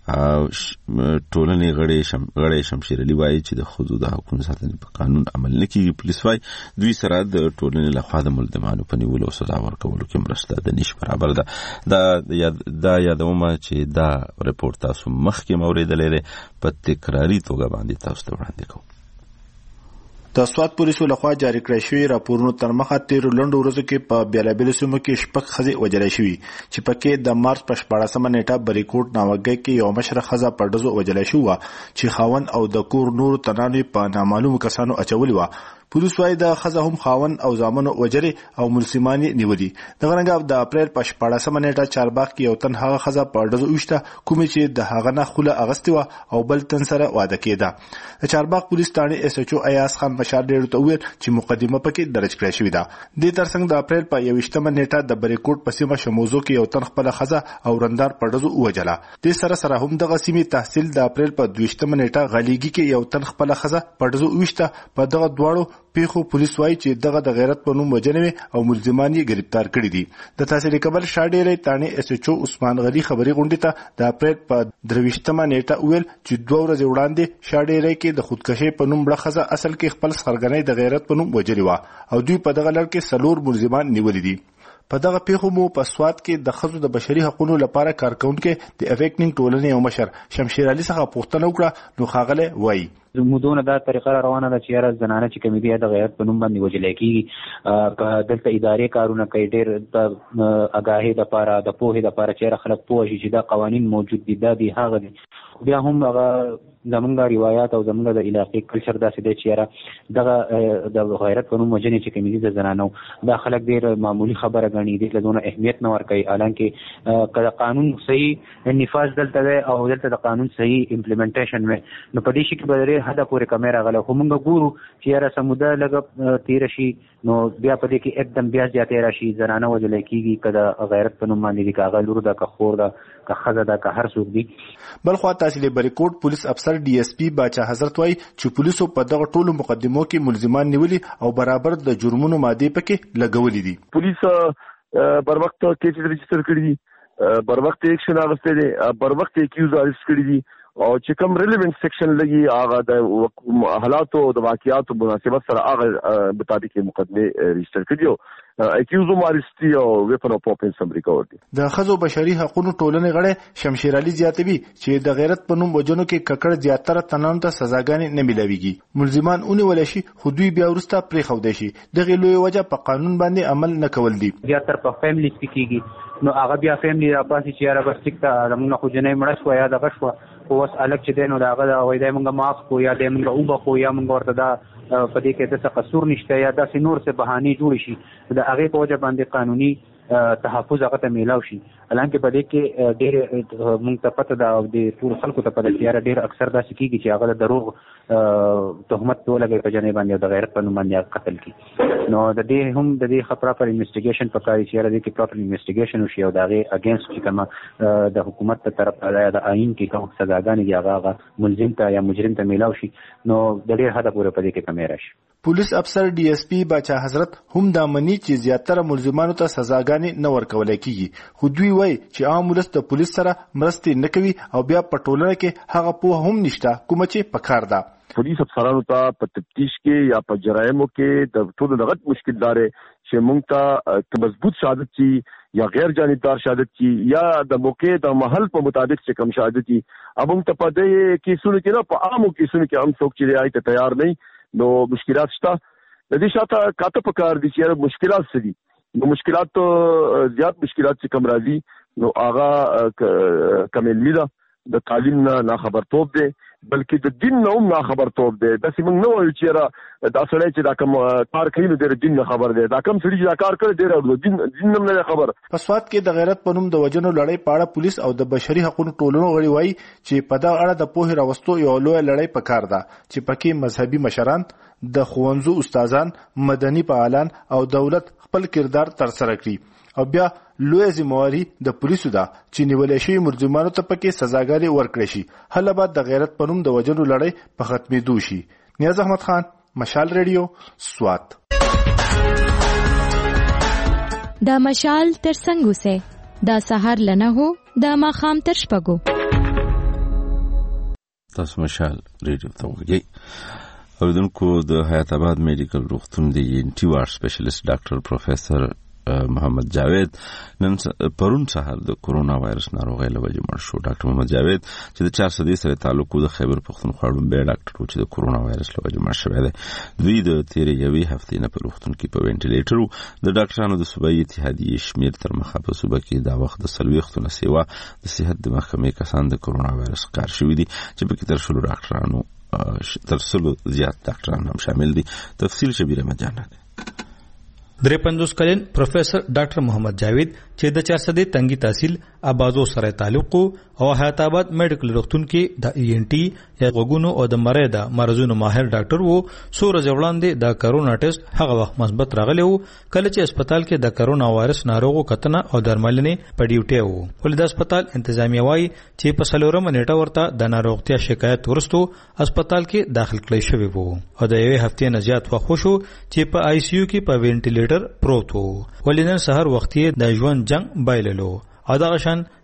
ټولنې غړی شمشیر علي وایي چې د ښځو د حقونو ساتنې په قانون عمل نه کیږي. پولیس وایي دوی سره د ټولنې لخوا د ملزمانو په نیولو او سزا ورکولو کې مرسته د نش برابر ده. دا یادومه چې دا رپورټ تاسو مخکې اوریدلی دی په تکراري توګه باندې تاسو ته وړاندې کوو. د سوات پولیسو لخوا جاری کړی شوی راپورونو تر مخه تیرو لنډو ورځو کې په بیلابیلو سیمو کې شپږ ښځې وژلې شوي چې پکې د مارچ په شپاړسمه نیټه بریکوټ ناوګۍ کې یو مشره ښځه په ډزو وژلې شوه چې خاوند او د کور نورو تنانو په نامعلومو کسانو اچولې وه. پولیس وايي د ښځه هم خاوند او زامنو وجرې او ملزمان نیولي. دغه رنګه د اپریل په شپاړسمه نیټه چارباغ کې یو تن هغه ښځه په ډزو وشته کومې چې د هغه نه خوله اغستې وه او بل تن سره واده کېده. د چارباغ پولیس ثانې اس ایچ او ایاز خان مشال ډېرو ته وویل چې مقدمه پکې درج کړې شوې ده. دې ترڅنګ د اپریل په یوویشتمه نیټه د بریکوټ په سیمه شموزو کې یو تن خپله ښځه او رندار په ډزو ووژله. دې سره سره هم دغه سیمې تحصیل د اپریل په دویشتمه نیټه غلیګي کې یو تن خپله ښځه په ډزو وویشته. په دغه دواړو پیښو پولیس وایي چې دغه د غیرت په نوم وژنې او ملزمان یې گرفتار کړي دي. د تحصیل کابل شاډېری تانې اس ایچ او عثمان غنی خبري غونډې ته د اپریل په درویشتمه نیټه ویل چې دوه ورځې وړاندې شاډېری کې د خودکشي په نوم مړه ښځه اصل کې خپل سرګنۍ د غیرت په نوم وژلې وه او دوی په دغه لړ کې څلور ملزمان نیولي دي. په دغه پیښو مو په سوات کې د ښځو د بشري حقوقو لپاره کارکونکي د اویکننګ ټولنې او مشر شمشیر علي څخه پوښتنه وکړه. نو ښاغلی وایي مودونه دا طریقه روانه ده چې یاره زنانه چې کومې دي د غیرت په نوم باندې وژل کېږي. دلته ادارې کارونه کوي ډېر د اګاهۍ دپاره د پوهې دپاره چې یاره خلک پوه شي چې دا قوانین موجود دي دا دي هغه دي. بیا هم هغه زمونږ روایات او زمونږ د علاقې کلچر داسې دی چې یاره دغه د غیرت په نوم وژنې چې کومې دي د زنانو دا خلک ډېر معمولي خبره ګڼي، دې ته دونه اهمیت نه ورکوي. حالانکې که د قانون صحیح نفاذ دلته دی او دلته د قانون صحیح امپلیمنټیشن وي نو په دې شي کې به ډېر حده پورې کمی راغلی. خو موږ ګورو چې یاره سموده لږه تېره شي نو بیا په دې کې एकदम بیا زیاتې راشي، زنانه وژلی کېږي که د غیرت په نوم باندې دي، که هغه لور ده که خور ده که ښځه ده که هر څوک دي. بلخوا تحصیل بریکوټ پولیس افسر ډي اس پي باچا حضرت وایي چې پولیسو په دغه ټولو مقدمو کې ملزمان نیولي او برابر د جرمونو مادې پکې لګولې دي. پولیس بر وخت کیسز رجسټر کړي دي، بر وخت ایکشن اخیستی دی، بر وخت اکیوز اریسټ کړي دي او چې کوم ریلیونٹ سیکشن لګي هغه د حالاتو د واقعاتو مناسبت سره هغه مطابق مقدمه رجسټر کړي او اکیوز مارستی او ویپن اف اوپن سم ریکورډ دي. د ښځو بشري حقوقو ټولنې غړی شمشیر علي زیاتوي چې د غیرت په نوم وجنو کې ککړ زیاتره تنانو ته سزاګانې نه ملويږي. ملزمان اونې ولشي خو دوی بیا ورسته پرې خو دي شي دغه لوی وجه په قانون باندې عمل نه کول دي. زیاتره په فیملی سپیکیږي نو هغه بیا فیملی را پاسي چې یاره بس ټیک ته زمونږ خو جنې مړه شوه یا دغه شوه خو اوس الګ چې دی نو د هغه د وایي دی مونږ معاف کړو یا دی مونږ وبخښو یا مونږ ورته دا په دې کې داسې قصور نشته یا داسې نور څه بهانې جوړې شي د هغې په وجه باندې قانوني تحفظ هغه ته میلاو شي. حالانکه په دې کې ډېر موږ ته پته ده او د ټولو خلکو ته پته چې یاره ډېر اکثر داسې کېږي چې هغه د دروغ تهمت ولګوي په جنې باندې او د غیرت په نوم باندې قتل کړي. نو د دې هم د دې ښه پراپر انویسټیګیشن پکار چې یاره دې کې پراپر انویسټیګیشن وشي او د هغې اګینسټ چې کومه د حکومت په طرف یا د آئین کې کوم سزاګانې دي هغه هغه ملزم ته یا مجرم ته میلاو شي نو د ډېر حده پورې په دې کې کمی راشي. پولیس افسر ډي اس پي باچا حضرت هم دا مني چې زیاتره ملزمانو ته سزاګانې نه ورکول کیږي، خو دوی وایي چې عام ولس د پولیس سره مرستې نه کوي او بیا په ټولنه کې هغه پوهه هم نشته کومه چې پکار ده. پولیس افسرانو ته په تفتیش کې یا په جرایمو کې د ټولو دغه مشکل دار چې موږ ته مضبوط شهادت چی یا غیر جانبدار شهادت چی یا د موقع د محل په مطابق چې کم شهادت چی اب موږ ته په دې کیسونو کې نه په عامو کیسونو کې هم څوک چې آی ته تیار نه نو مشکلات شته. د دې شاته کاته پکار دي چې مشکلات څه دي نو مشکلات زیات مشکلات چې کم راځي نو هغه کمل ده د تعلیم نه ناخبرتوب دی بلکې د دین نه هم ناخبرتوب دی. داسې موږ نه وایو چې دا سړی چې دا کوم کار کوي نو د دین نه خبر دی، دا کوم سړی چې دا کار کوي ډېر دین دین هم نه خبر. په سوات کې د غیرت په نوم د وجنو لړۍ په اړه پولیس او د بشري حقوقو ټولنو غړي وایي چې په دا اړه د پوهې راوستو یو لوی لړۍ پکار ده چې پکې مذهبي مشران د ښوونځو استادان مدني فعالان او دولت خپل کردار ترسره کړي او بیا لوی ذمہواری د پولیسو ده چې نیولې شوی ملزمانو ته پکې سزاګانې ورکړي شي. هله بعد د غیرت په نوم د وجنو لړۍ په ختمېدو شي. نیاز احمد خان، مشال ریډیو، سوات. دا مشال تر څنګه سه دا سحر لنه هو دا ماخام تر شپږو. تاسو مشال ریډیو ته وګورئ. اوریدونکو د حیات آباد میډیکل روغتون د انټي وار سپیشلیست ډاکټر پروفیسور محمد جاوید نن پرون سهار د کورونا وایرس ناروغۍ له وجې مړ شو. ډاکټر محمد جاوید چې د چار سدې سره تعلق د خیبر پښتونخوا لومړی ډاکټر و چې د کورونا وایرس له وجې مړ شوی دی. دوی د تېرې یوې هفتې نه په روغتون کې په وینټیلیټر و. د ډاکټرانو د صوبایي اتحادیې شمېر تر مخه په صوبه کې دا وخت د څلوېښتو نه سیوا د صحت د محکمې کسان د کورونا وایرس ښکار شوي دي چې پکې تر شلو ډاکټرانو تر سلو زیات ډاکټران هم شامل دي. تفصیل شبیر مجانه دی. درې پنځوس کلن پروفیسور ډاکټر محمد جاوید چې د چارسدې تنګي تحصیل آبازو سره تعلق او حیات آباد میډیکل روغتون کې د ای ان ټي یا غوګونو او د مری د مرزونو ماهر ډاکټر وو. څو ورځې وړاندې د کرونا ټیسټ هغه وخت مثبت راغلی وو کله چې هسپتال کې د کرونا وایرس ناروغو کتنه او درملنې په ډیوټي وو. ولې د هسپتال انتظامیه وايي چې په څلورمه نیټه ورته د ناروغتیا شکایت ورستو هسپتال کې داخل کړی شوی وو او د یوې هفتې نه زیات وخت شو چې په آی سی یو کې په وینټیلیټر پروت وو. ولې نن سحر وختي د ژوند جنگ بایللو او دا شان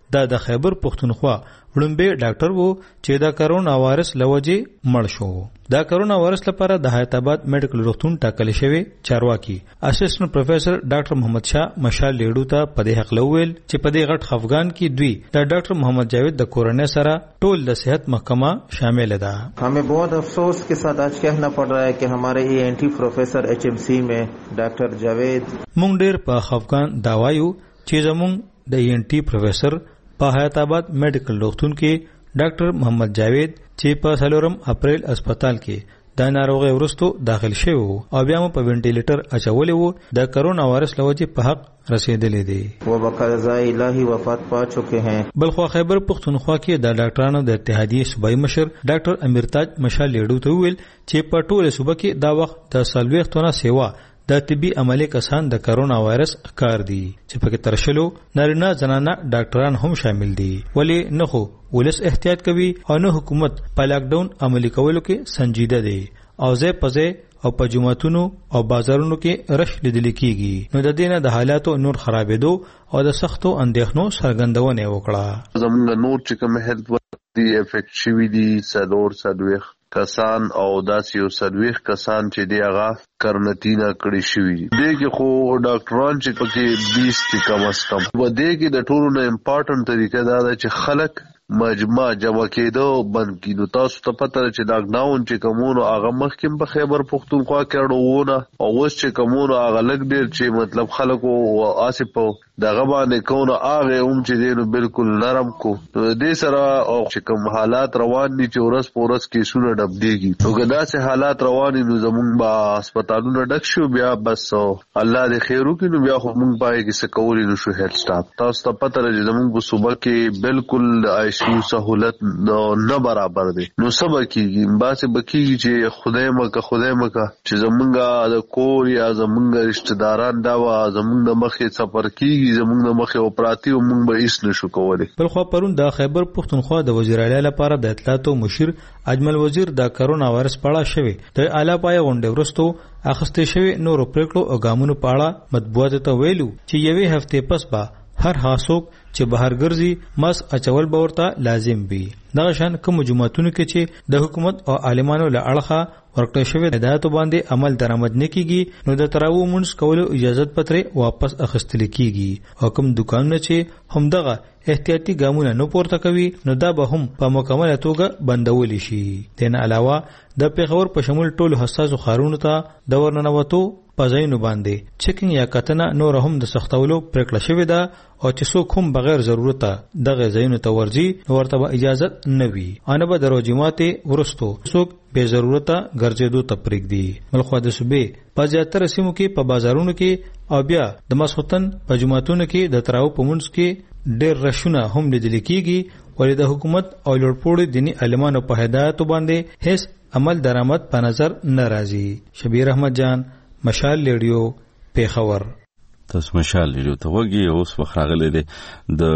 دا د خیبر پښتونخوا وړمبه ډاکټر وو چې دا کرونا وایرس لوجه مړ شو. دا کرونا وایرس لپاره د حیات آباد میډیکل روغتون ټاکل شوی چارواکي اسسټنټ پروفیسور ډاکټر محمد شاه مشال لیډو ته په دې حق لویل چې په دې غټ خفغان کې دوی د ډاکټر محمد جاوید د کورنۍ سره ټول د صحت محکمه شامل ده. हमें बहुत अफसोस के साथ आज कहना पड़ रहा है कि हमारे E N T professor H M C में doctor Javed مونږ ډیر په خفغان دا وایو چې زمونږ د ای ان ټي پروفیسر په حیات آباد میډیکل روغتون کې ډاکټر محمد جاوید چې په څلورم اپریل هسپتال کې د ناروغي ورستو داخل شوی وو او بیا هم په وینټیلیټر اچولې وو د کرونا وایرس لوجه په حق رسیدلې دي و بقضاء الهی وفات پا چکے ہیں. بلخو خیبر پختونخوا کې د ډاکټرانو د اتحادیې صوبایي مشر ډاکټر امیرتاج مشال لیډو ته ویل چې په ټوله صوبه کې دا وخت د سلويختونه سیوا د طبي عملي کسان د کرونا وایرس کار دي چې پکې ترشلو نارینه زنانه ډاکټران هم شامل دي. ولی نه خو ولس احتیاط کوي او نه حکومت په لاک ډاون عملي کولو کې سنجیده دي او زه پځه او په جمعتونو او بازارونو کې رش لیدل کیږي. نو د دینه د حالاتو نور خرابېدو او د سختو اندېښنو څرګندونه وکړه. زموږ نور چې کوم هیلث ورتي افیکټ شوی دي سلور سلويخ کسان او داسې یو سلويخ کسان چې دی هغه کرنتینا کړی شوی دي. دغه خو ډاکټران چې پکې بیس کې کم از کم و دغه د ټولو نه امپورټنت طریقه دا ده چې خلک مجمع جمع کېدو بند کیدو. تاسو ته پته ده چې لاک ډاون چې کومونو هغه مخکې په خیبر پختونخوا کې اړوونه او اوس چې کومونو هغه لګ ډیر چې مطلب خلکو آسف دغه باندې کوونه هغه هم چې دی نو بالکل نرم کو. دې سره او چې کوم حالات روان دي چې ورځ په ورځ کیسونه ډبډېږي نو که داسې حالات روان دي نو زمونږ به هسپتالونه ډک شو بیا بس الله دې خیر وکړي نو بیا خو مونږ پای کې څه کولی نشو هیلث سټاف. تاسو ته پته ده چې زمونږ په صوبه کې بالکل شو سہولت نه برابر دي. نو سبا کیږي باسه بکیږي چې خدای مکه خدای مکه چې زمونږه د کور یا زمونږه رشتہ داران دا وا زمونږ د مخې سفر کیږي زمونږ د مخې اپراتیو مونږ به هیڅ نشو کولای. بل خو پرون د خیبر پختونخوا د وزیر اعلی لپاره د اطلاعات مشیر اجمل وزیر د کرونا وایرس په اړه شوی د اعلی پای غونډه ورستو اخسته شوی نور پریکړو او ګامونو په اړه مطبوعات ته ویلو چې یوې هفته پس به هر هاسوک چې بهر ګرځي مس اچول به ورته لازم وي. دغه شان کوم جمعتونو کې چې د حکومت او عالمانو له اړخه ورکړل شوی هدایتو باندې عمل درآمد نه کیږي نو د تراو مونږ کولو اجازه پترې واپس اخیستل کیږي او کوم دکانونه چې همدغه احتیاطي ګامونه نه پورته کوي نو دا به هم په مکمل توګه بندول شي. دین علاوه د پیښور په شمول ټولو حساسو خارونو ته د ورننوتو پځاینو باندې چیکینګ یا کتنه نور هم د سختولو پریکړه شوې ده او چې څوک هم بغیر ضرورت دغه ځایونو ته ورځي ورته به اجازه نه وي. ان به د روجماتي ورستو څوک به ضرورت ګرځېدو تپریک دي. ملخوا د صوبې په زیاتره سیمو کې په بازارونو کې او بیا د مسخوتن په جمعتونو کې د تراو په منځ کې ډېر رشونه هم لیدل کیږي ولې د حکومت او لوړپوړو دینی عالمانو په هدایتو باندې هیڅ عمل درآمد په نظر نه راځي. شبیر احمد جان مشال لیډیو پیښور. تاسو مشال لیډیو ته وګورئ اوس وخت راغلی دی د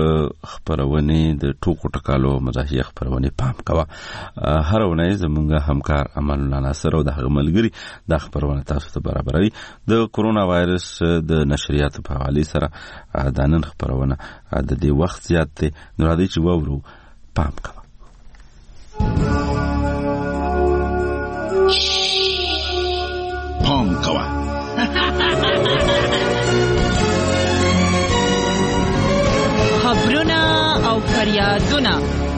خبرونې د ټوکو ټکالو مزاحیه خبرونې پام کوه. هر ورځ زموږ همکار امان الله ناصر او د هغه ملګری د خبرونه تاسو ته برابروي. د کرونا وایرس د نشریاتو په حواله سره د نن خبرونه د دې وخت زیات دی نو راځي چې وورو پام کوه. پام کوه خبرونه او فریادونه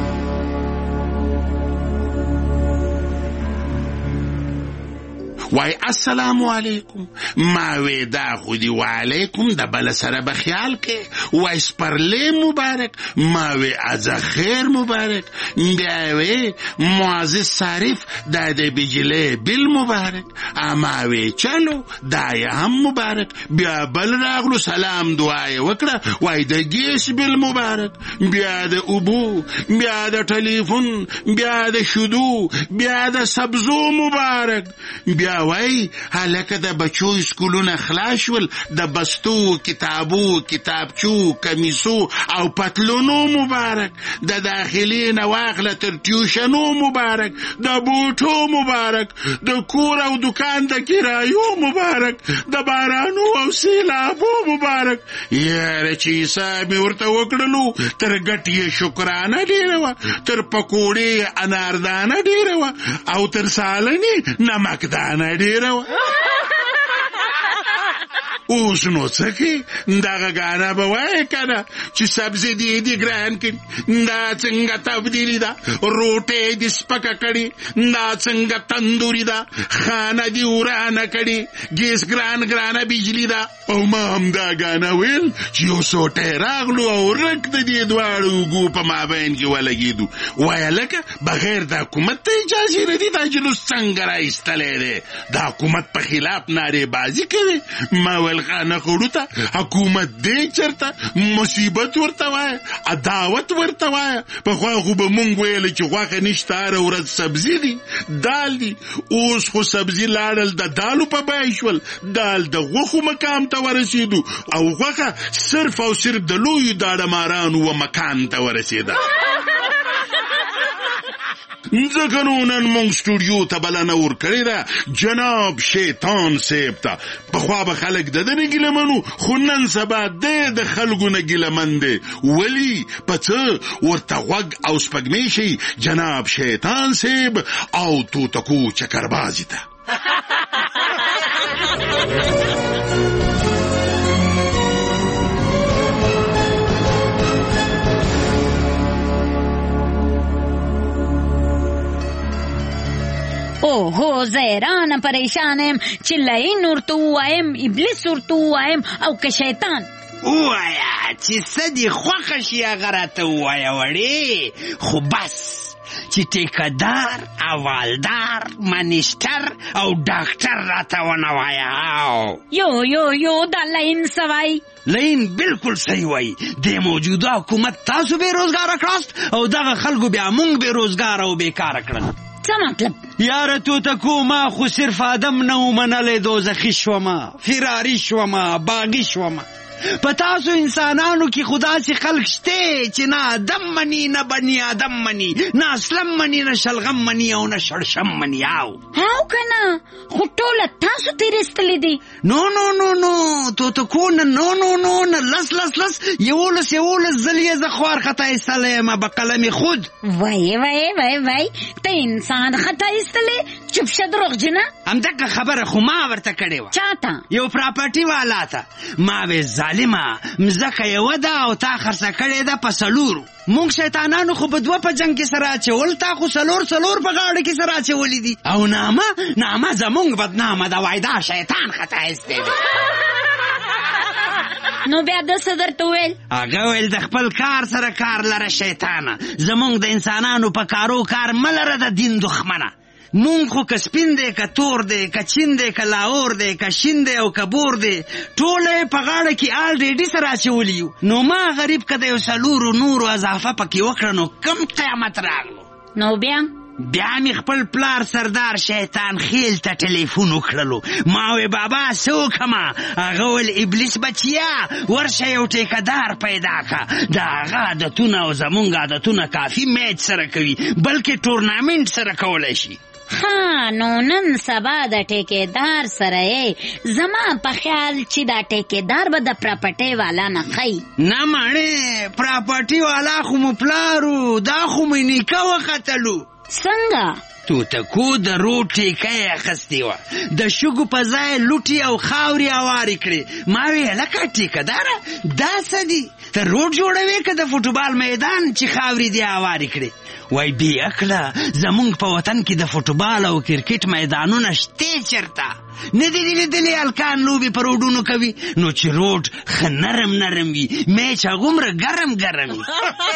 وای السلام علیکم ما وې دا خو دی وعلیکم د بل سره به خیال کې وای سپرلې مبارک ما وې از خیر مبارک بیا وې معزز صارف د د بجلی بل مبارک اما وې چلو دا هم مبارک بیا بل راغلو سلام دعای وکړه وای د ګیس بل مبارک بیا د اوبو بیا د ټلیفون بیا د شودو بیا د سبزو مبارک بیا وای هلکه د بچو اسکولونه خلاص شول، د بستو کتابو کتابچو کمیسو او پتلونو مبارک، د داخلي نه واخله تر ټیوشنو مبارک، د بوټو مبارک، د کور او دکان د کرایو مبارک، د بارانو او سیلابو مبارک. یاره چې حساب مې ورته وکړلو تر ګټې شکرانه ډېره وه، تر پکوړې اناردانه ډېره وه او تر سالنې نمکدانه ډېره وه. اوس نو څه کې دغه ګانا به وایې که نه چې سبزي دې دي ګران کړي، دا څنګه تبدیلي ده، روټۍ دې سپکه کړي، دا څنګه تندوري ده، خانه دې ورانه کړي، ګیس ګران ګرانه بجلي ده. او ما همدا ګانا ویل چې یو سوټی راغلو او رک د دې دواړو اوږو په مابین کې ولګېدو. وایه لکه بغیر د حکومت ته اجازې نه دي دا جلوس څنګه را ایستلی دی، د حکومت په خلاف نارې بازي کوي. ما ویل خانه خوړو ته حکومت دی چرته، مصیبت ورته وایه، عداوت ورته وایه. پخوا خو به مونږ ویل چې غوښه نشته، هره ورځ سبزي دي، دال دي. اوس خو سبزي لاړل د دالو په بیه شول، دال د غوښو مقام ته ورسېدو او غوښه صرف او صرف د لویو داړمارانو و مکان ته ورسېده. ځکه نو نن مونږ سټوډیو ته بلنه ورکړې ده جناب شیطان صاحب ته. پخوا به خلک د ده نه ګیلمن وو، خو نن سبا دی د خلکو نه ګیلمن دی. ولي په څه ورته غوږ او سپګمې شي جناب شیطان صاحب او توتکو چکربازي ته. اوهو زه حیرانه پریشانم چې لعین ورته ووایم، ابلیس ورته ووایم او که شیطان. ووایه چې څه دې خوښه شي هغه راته ووایه وړې، خو بس چې ټیکهدار، حوالدار، منیسټر او ډاکټر راته ونه وایه. یو یو یو دا لعین څه وایي؟ لعین بالکل صحیح وایي. د موجوده حکومت تاسو بې روزګاره کړاست او دغه خلکو بیا مونږ بې روزګاره او بېکاره کړل. څه مطلب؟ یاره توتکو ما خو صرف آدم نه ومنلی، دوزخي شومه، فراري شومه، باغي شومه. په تاسو انسانانو کې خو داسې خلک شته چې نه آدم مني، نه بني آدم مني، نه اسلم مني، نه شلغم مني او نه شړشم مني. او هاو که نه، خو ټوله تاسو تېرېستلي دي. نو نو نو نو توتکو نه نو نو نو نه لس لس لس یولس یولس ځل یې زه خوار خطا ایستلی یم به قلم خود. وایې وایې وایې وایې ته انسان خطا ایستلی؟ چوپ شه دروغجنه. همدغه خبره خو ما ورته کړې وه. چاته؟ یو پراپرټي والا ته. ما وې ظالمه مځکه یوه ده او تا خرڅه کړې ده په څلورو. مونږ شیطانانو خو په دوه په جنګ کې سره اچول، تا خو څلور څلور په غاړه کې سره اچولي دي. او نامه نامه زمونږ بدنامه ده، وایي دا شیطان خطا ایستی دی. نو بیا ده څه درته ویل؟ هغه ویل د خپل کار سره کار لره شیطانه، زمونږ د انسانانو په کارو کار مه لره د دین دښمنه. مونږ خو که سپین دی که تور دی که چین دی که لاهور دی که شین دی او که بور دی ټوله یې په غاړه کې آلریډي سره اچولي یو. نو ما غریب که د یو څلورو نورو اضافه پکې وکړه نو کم قیامت راغلو. نو بیا بیا مې خپل پلار سردار شیطان خیل ته ټلیفون وکړلو. ما وی بابا څه وکړمه؟ هغه ویل ابلیس بچیا ورشه یو ټیکهدار پیدا که، د هغه عادتونه او زمونږ عادتونه کافي میچ سره کوي، بلکې ټورنامنټ سره کولی شي. ها نو نن سبا د ټیکهدار سره یې زما په خیال چې دا ټیکهدار به د پراپرټۍ والا نه ښایي. نه مړې پراپرټي والا خو مو پلارو، دا خو مې نیکه وختلو. څنګه؟ توتکو د روډ ټیکه یې اخیستې وه، د شګو په ځای لوټي او خاورې هوارې کړې. ما وې هلکه ټیکهداره دا څه دي؟ ته روډ جوړوې که د فوټبال میدان چې خاورې دې هوارې کړې؟ وای بې عقله زمونږ په وطن کې د فوټبال او کرکټ میدانونه شتې چېرته؟ نه دي دې لیدلې هلکان لوبې په روډونو کوي؟ نو چې روډ ښه نرم نرم وي، میچ هغومره ګرم ګرم وي.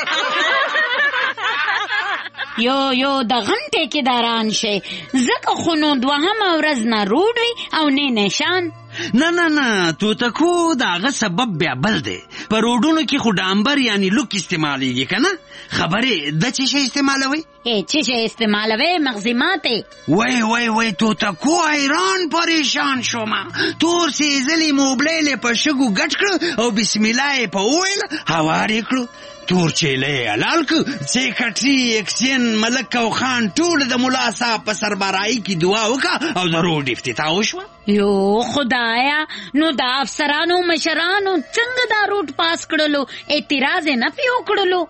یو یو د غم ټیکهداران شئ، ځکه خو نو دوهمه ورځ نه روډ وي او نه نشان. نه نه نه توتکو د هغه سبب بیا بل دی. په روډونو کې خو ډامبر یعنی لوک استعمالیږي که نه؟ خبرې د څه شی استعمالوئ؟ ای څه شی استعمالوئ؟ مغزي ماتې. وای وای وای توتکو حیران پریشان شومه. تور سیزلي موبلیل په شګو ګډ کړه او بسم الله یې په وویل هوار یې کړو. تور چیله یې حلال کړ. سیکرټري اکسین ملک او خان ټول د ملا صاحب په سربراهي کې دعا وکړه او د روډ افتتاح وشوه. یو خدایا، نو د افسرانو مشرانو څنګه دا روډ پاس کړلو؟ اعتراض یې نه پې وکړلو؟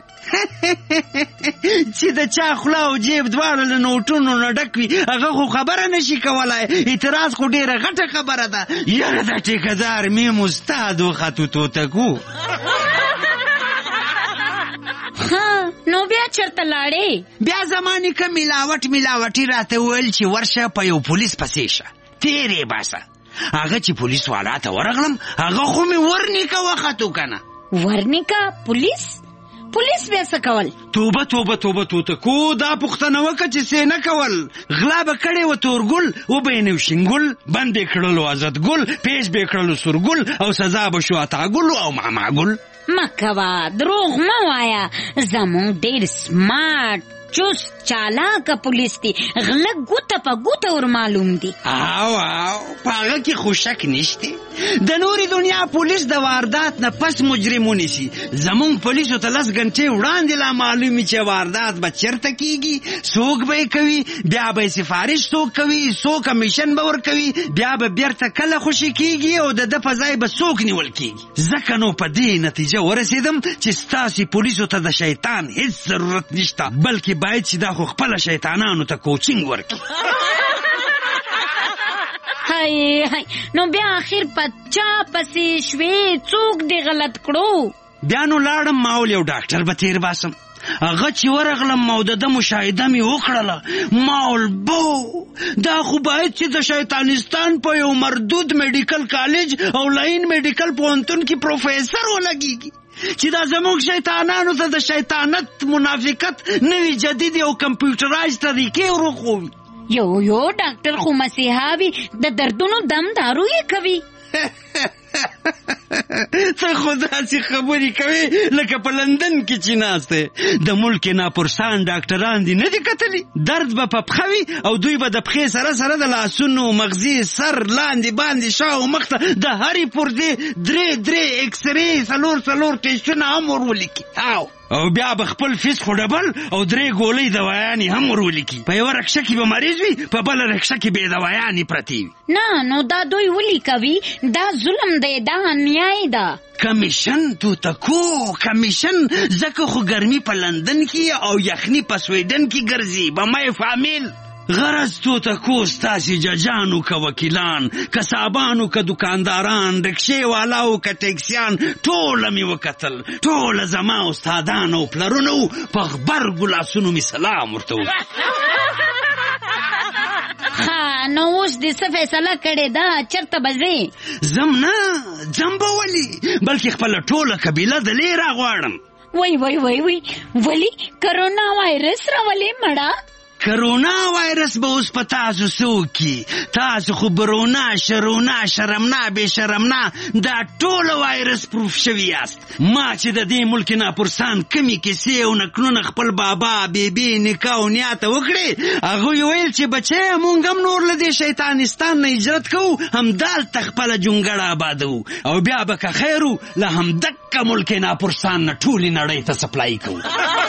چې د چا خوله او جیب دواړه له نوټونو نه ډک وي هغه خو خبره نشي کولی. اعتراض خو ډېره غټه خبره ده. یاره د ټیکهدار میم استاد وختو توتکو. ها نو بیا چرته لاړې؟ بیا زمانې که ملاوټ ملاوټي راته وویل چې ورشه په یو پولیس پسې شه تیرې باسه. هغه چې پولیس والا ته ورغلم هغه خو مې ورنیکه وختو که نه. ورنیکه؟ پولیس پولیس بیا څه کول؟ توبه توبه توبه توتکو دا پوښتنه وکړه چې څه نه کول. غلا به کړې وه تورګل، وبه یې نوشینګل، بند به یې کړلو عزتګل، پیش به یې کړلو سورګل او سزا به شو عطاګل او ماماګل. مه کوه، دروغ مه وایه. زمونږ ډېر سمارټ چست چالاکه پولیس دی. غله ګوته په ګوته ور معلوم دی. او او په هغه کې خو شک نشته. د نورې دنیا پولیس د واردات نه پس مجرم ونیسي. زمونږ پولیسو ته لس غنټې وړاندې لا معلومي چې واردات به چېرته کېږي، څوک به یې کوي، بیا به یې سفارش څوک کوي، څوک کمیشن به ورکوي، بیا به بیرته کله خوشي کېږي او د ده په ځای به څوک نیول کېږي. ځکه نو په دې نتیجه ورسېدم چې ستاسې پولیسو ته د شیطان هېڅ ضرورت نشته، بلکې باید چې دا خو خپله شیطانانو ته کوچینګ ورکړي. هی هی نو بیا آخر په چا پسې شوې؟ څوک دې غلط کړو؟ بیا نو لاړم ما ول یو ډاکټر به تیر باسم. هغه چې ورغلم او د ده مشاهده مې وکړله ما ول بو دا خو باید چې د شیطانستان په یو مردود میډیکل کالج او لاین میډیکل پوهنتون کې پروفیسر ولګېږي چې دا زموږ شیطانانو ته د شیطانت منافقت نوی جدید او کمپیوټرایز طریقې وروښوي. یو یو ډاکټر خو مسیحا وي، د دردونو دم دارو یې کوي. ته خو داسې خبرې کوې لکه په لندن کې چې ناست دی. د ملک ناپرسان ډاکټران دي نه دي کتلي؟ درد به په پښه وي او دوی به د پښې سره سره د لاسونو مغزي سر لاندې باندې شا او مخ ته د هرې پرزې درې درې اکسرې څلور څلور ټیسټونه هم ور ولیکي. او او بیا به خپل فیس خو ډبل او درې ګولۍ دوایانې هم ور ولیکي. په یوه رکشه کې به مریض وي، په بله رکشه کې بې دوایانې پرتې وي. نه نو دا دوی ولي کوي؟ دا ظلم دی، دا انیای ده. کمیشن توتکو کمیشن. ځکه خو ګرمي په لندن کې او یخني په سویډن کې ګرځي. به مې فامیل غرض توتکو ستاسې ججانو که وکیلان که صابانو که دکانداران رکشې والاو که ټیکسیان ټوله مې وکتل، ټوله زما استادان او پلرونه وو. په غبرګو لاسونو مې سلام ورته وکړ. ها نو اوس دې څه فیصله کړې ده؟ چېرته به ځې؟ ځم نه ځم به ولې، بلکې خپله ټوله قبیله د لې راغواړم. وای وای وای وای ولې؟ کرونا وایرس راولې مړه؟ کرونا وایرس به اوس په تاسو څه وکړي؟ تاسو خو برونا شرونا شرمنا بې شرمنا دا ټوله وایرس پروف شوي یاست. ما چې د دې ملک ناپرسان کمې کیسې او نکلونه خپل بابا بیبي نیکه او نیا ته وکړې، هغوی ویل چې بچیه مونږ هم نور له دې شیطانستان نه هجرت کوو، همدالته خپله جونګړه آبادوو او بیا به که خیر وو له همدقه ملک ناپرسان نه ټولې نړۍ ته سپلای کوو.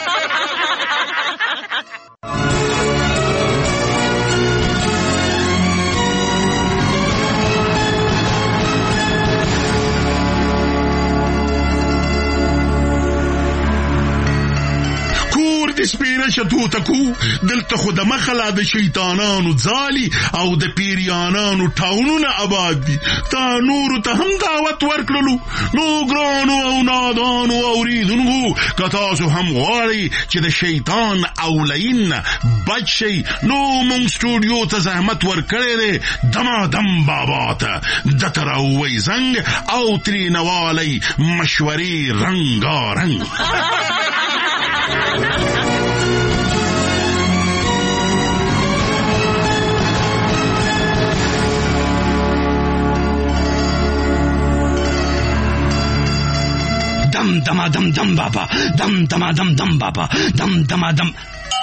سپیره شتوتکو دلته خو د مخلا د شیطانانو ځالي او د پیریانانو ټاونونه آباد دي. تا نورو ته هم دعوت ورکړلو. نو ګرانو او نادانو اوریدونکو که تاسو هم غواړئ چې د شیطان او لعین بچ شئ نو مونږ سټوډیو ته زحمت ورکړی دی دمادم بابا ته دته راووئ زنګ او ترې نوالی مشورې رنګارنګ. دمادم دم بابا، دم دمادم دم بابا، دم دمادم.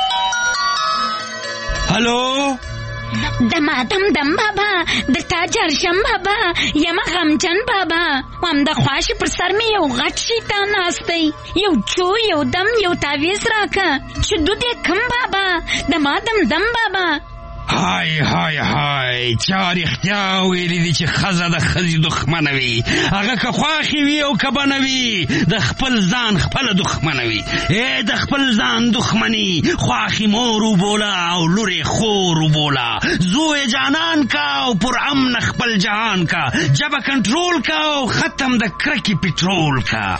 هلو دمادم دم بابا، د تاجر شم بابا، یم غمجن بابا، وام د خواشي پر سر می یو غټ شیطان ناستی، یو چو یو دم یو تعویز راکا چې دو دې کم بابا، دمادم دم بابا. های های های چا رښتیا ویلي دي چې ښځه د ښځې دښمنه وي، هغه که خوښې وي او که بنه وي د خپل ځان خپله دښمنه وي. ای د خپل ځان دښمني خوښې مور وبوله او لورې خور وبوله، زوی جانان کا او پر امن خپل جهان کا، جبه کنټرول کا او ختم د کرکې پټرول کا.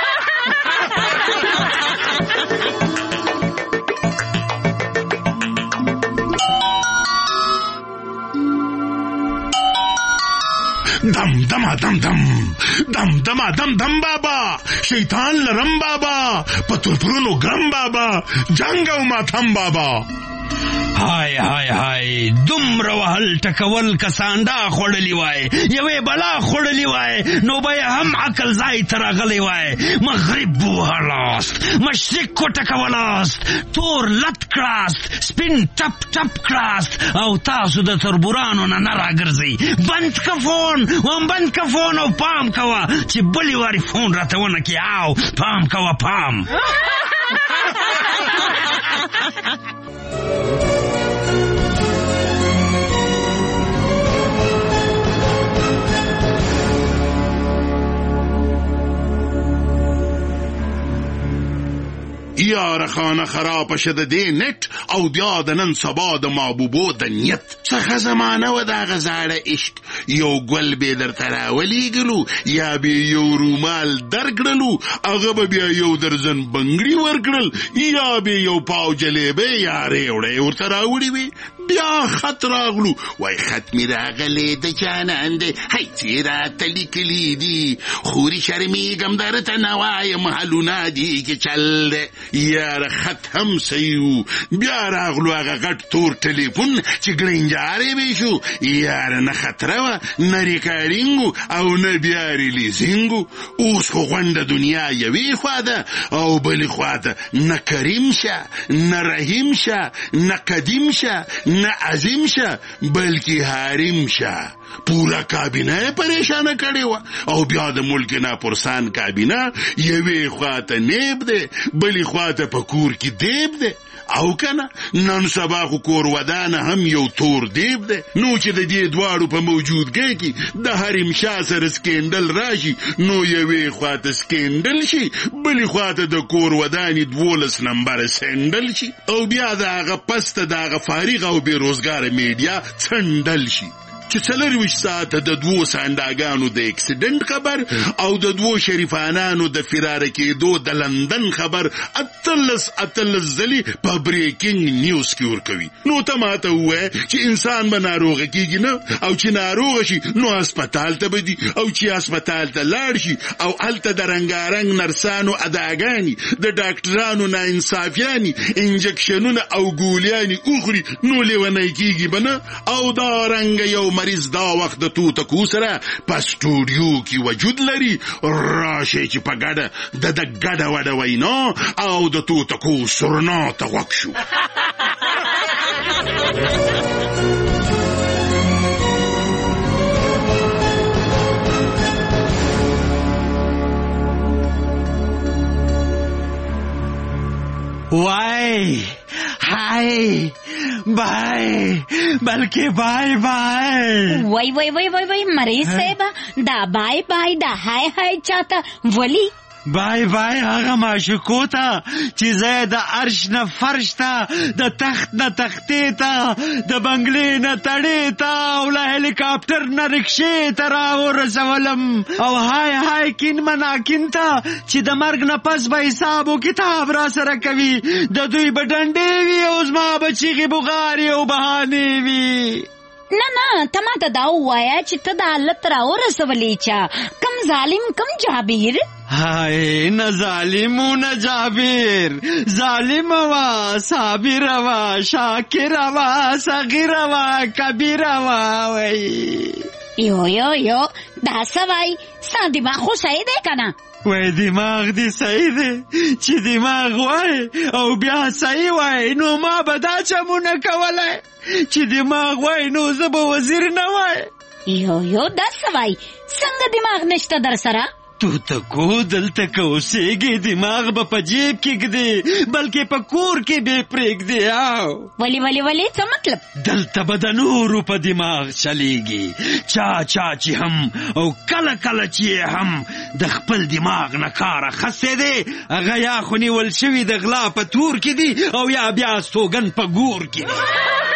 دم دم دم دم دم دم دم دم بابا، شیطان لرم بابا، پترپرونو گرم بابا، جنگ او ماتم بابا. های های های دومره وهل ټکول کسانډا خوړلی وای، یوې بلا خوړلی وای، نو به هم عقل ځای ته راغلی وای. مغرب وهلاست، مشرق وټکولاست، تور لت کړاست، سپین ټپ ټپ کړاست، او تاسو د تربورانو نه نه راګرځئ. بند که فون وم بند که فون او پام کوه چې بلې وارې فون راته ونه کړي، او پام کوه پام. یاره خانه خراب شده دی نت او بیا د نن سبا د محبوبو د نیت څخه زمانه و دا غزاړه عشق، یو ګل به درته راولیږلو یا به یو رومال درکړلو، هغه به بیا یو درزن بنګړي ورکړل، یا به یو پاو جلیبې یا ریوړې ورته راوړي وي. بیا خط راغلو، وای خط می راغلی د جانان دی، هی چې راته لیکلي دي، خوري شرمېږم درته نه وایم حلونه دي کې چل دی. یاره خط هم صحیح و، بیا راغلو هغه غټ تور ټلیفون چې ګړنجارې به شو. یاره نه خطره وه، نه ریکارډینګ او نه بیا ریلیزینګ. اوس خو غونډه دنیا یوې خوا ده او بلې خوا ده، نه کریم شه، نه رحیم شه، نه قدیم شه، نه عظیم شه، بلکې حریم شه. پورا کابینه پریشانه کړې وه، او بیا د ملک ناپرسان کابینه یوې خوا ته نیب دی، بلې خوا ته په کور کې دیب دی. او کنه نن سبا خو کور ودانه هم یو تور دیب دی. نو چې د دې دواړو په موجودګۍ کې د حریم شاه سره سکینډل راشي، نو یوې خوا ته سکینډل شي، بلې خوا ته د کور ودانې دولس نمبره سینډل شي، او بیا د هغه پسته د هغه فارغ او بې روزګاره میډیا څنډل شي. چې څلرویشت ساعته د دوو سانډاګانو د اکسیډنټ خبر او د دوو شریفانانو د فراره کېدو د لندن خبر اتلس اتلس ځلې په بریکینګ نیوز کې ورکوي. نو ته ماته ووایه چې انسان به ناروغه کېږي نه، او چې ناروغه شي نو هسپتال ته به ځي، او چې هسپتال ته لاړ شي او هلته د رنګارنګ نرسانو اداګانې، د ډاکټرانو ناانصافیانې، انجکشنونه او ګولیانې وخوري، نو لیونی کېږي به نه. او دا رنګه یو مریض دا وخت د توتکو سره په سټوډیو کې وجود لري، راشي چې په ګډه د د ګډه وډه وینا او د توتکو سرنا ته غوږ شو. وای هاي بای بلکې بای بای. وای وای وای وای وای مریض صاحب، دا بای بای دا هاي هاي چاته ولی؟ بای بای هغه معشوقو ته چې زه د عرش نه فرش ته، د تخت نه تختې ته، د بنګلې نه تړې ته، او له هلیکاپټر نه رکشې ته راورسولم، او های های کین مناکین ته چې د مرګ نه پس به حساب و کتاب را سره کوي، د دوی به ډنډې وي او زما به چیغې بغارې او بهانې وي. نه نه ته ماته دا ووایه چې ته د حالت راورسولې چا، کم ظالم کم جابیر؟ های نه ظالم و نه جابر، ظالم و صابر و شاکر و صغیر و کبیر و وی. یو یو یو دا سوای سا دماغ خو صحیح دی کنه؟ وای دماغ دې صحیح دی چې دماغ وای او بیا صحیح وای نو ما به دا چمونه کولای چې دماغ وای نو زه به وزیر نه وای. یو یو دا سوای څنګه دماغ نشته در سره؟ تو تکو دلته که اوسېږي دماغ به په جیب کې ږدې بلکې په کور کې به پرېږدې. او ولی ولی ولی څه مطلب؟ دلته به د نورو په دماغ چلیږي. چا چا چې هم او کله کله چې هم د خپل دماغ نه کار اخیستی دی هغه یا خو نیول شوي د غلا په تور کې دي او یا بیا سوګن په ګور کې دي.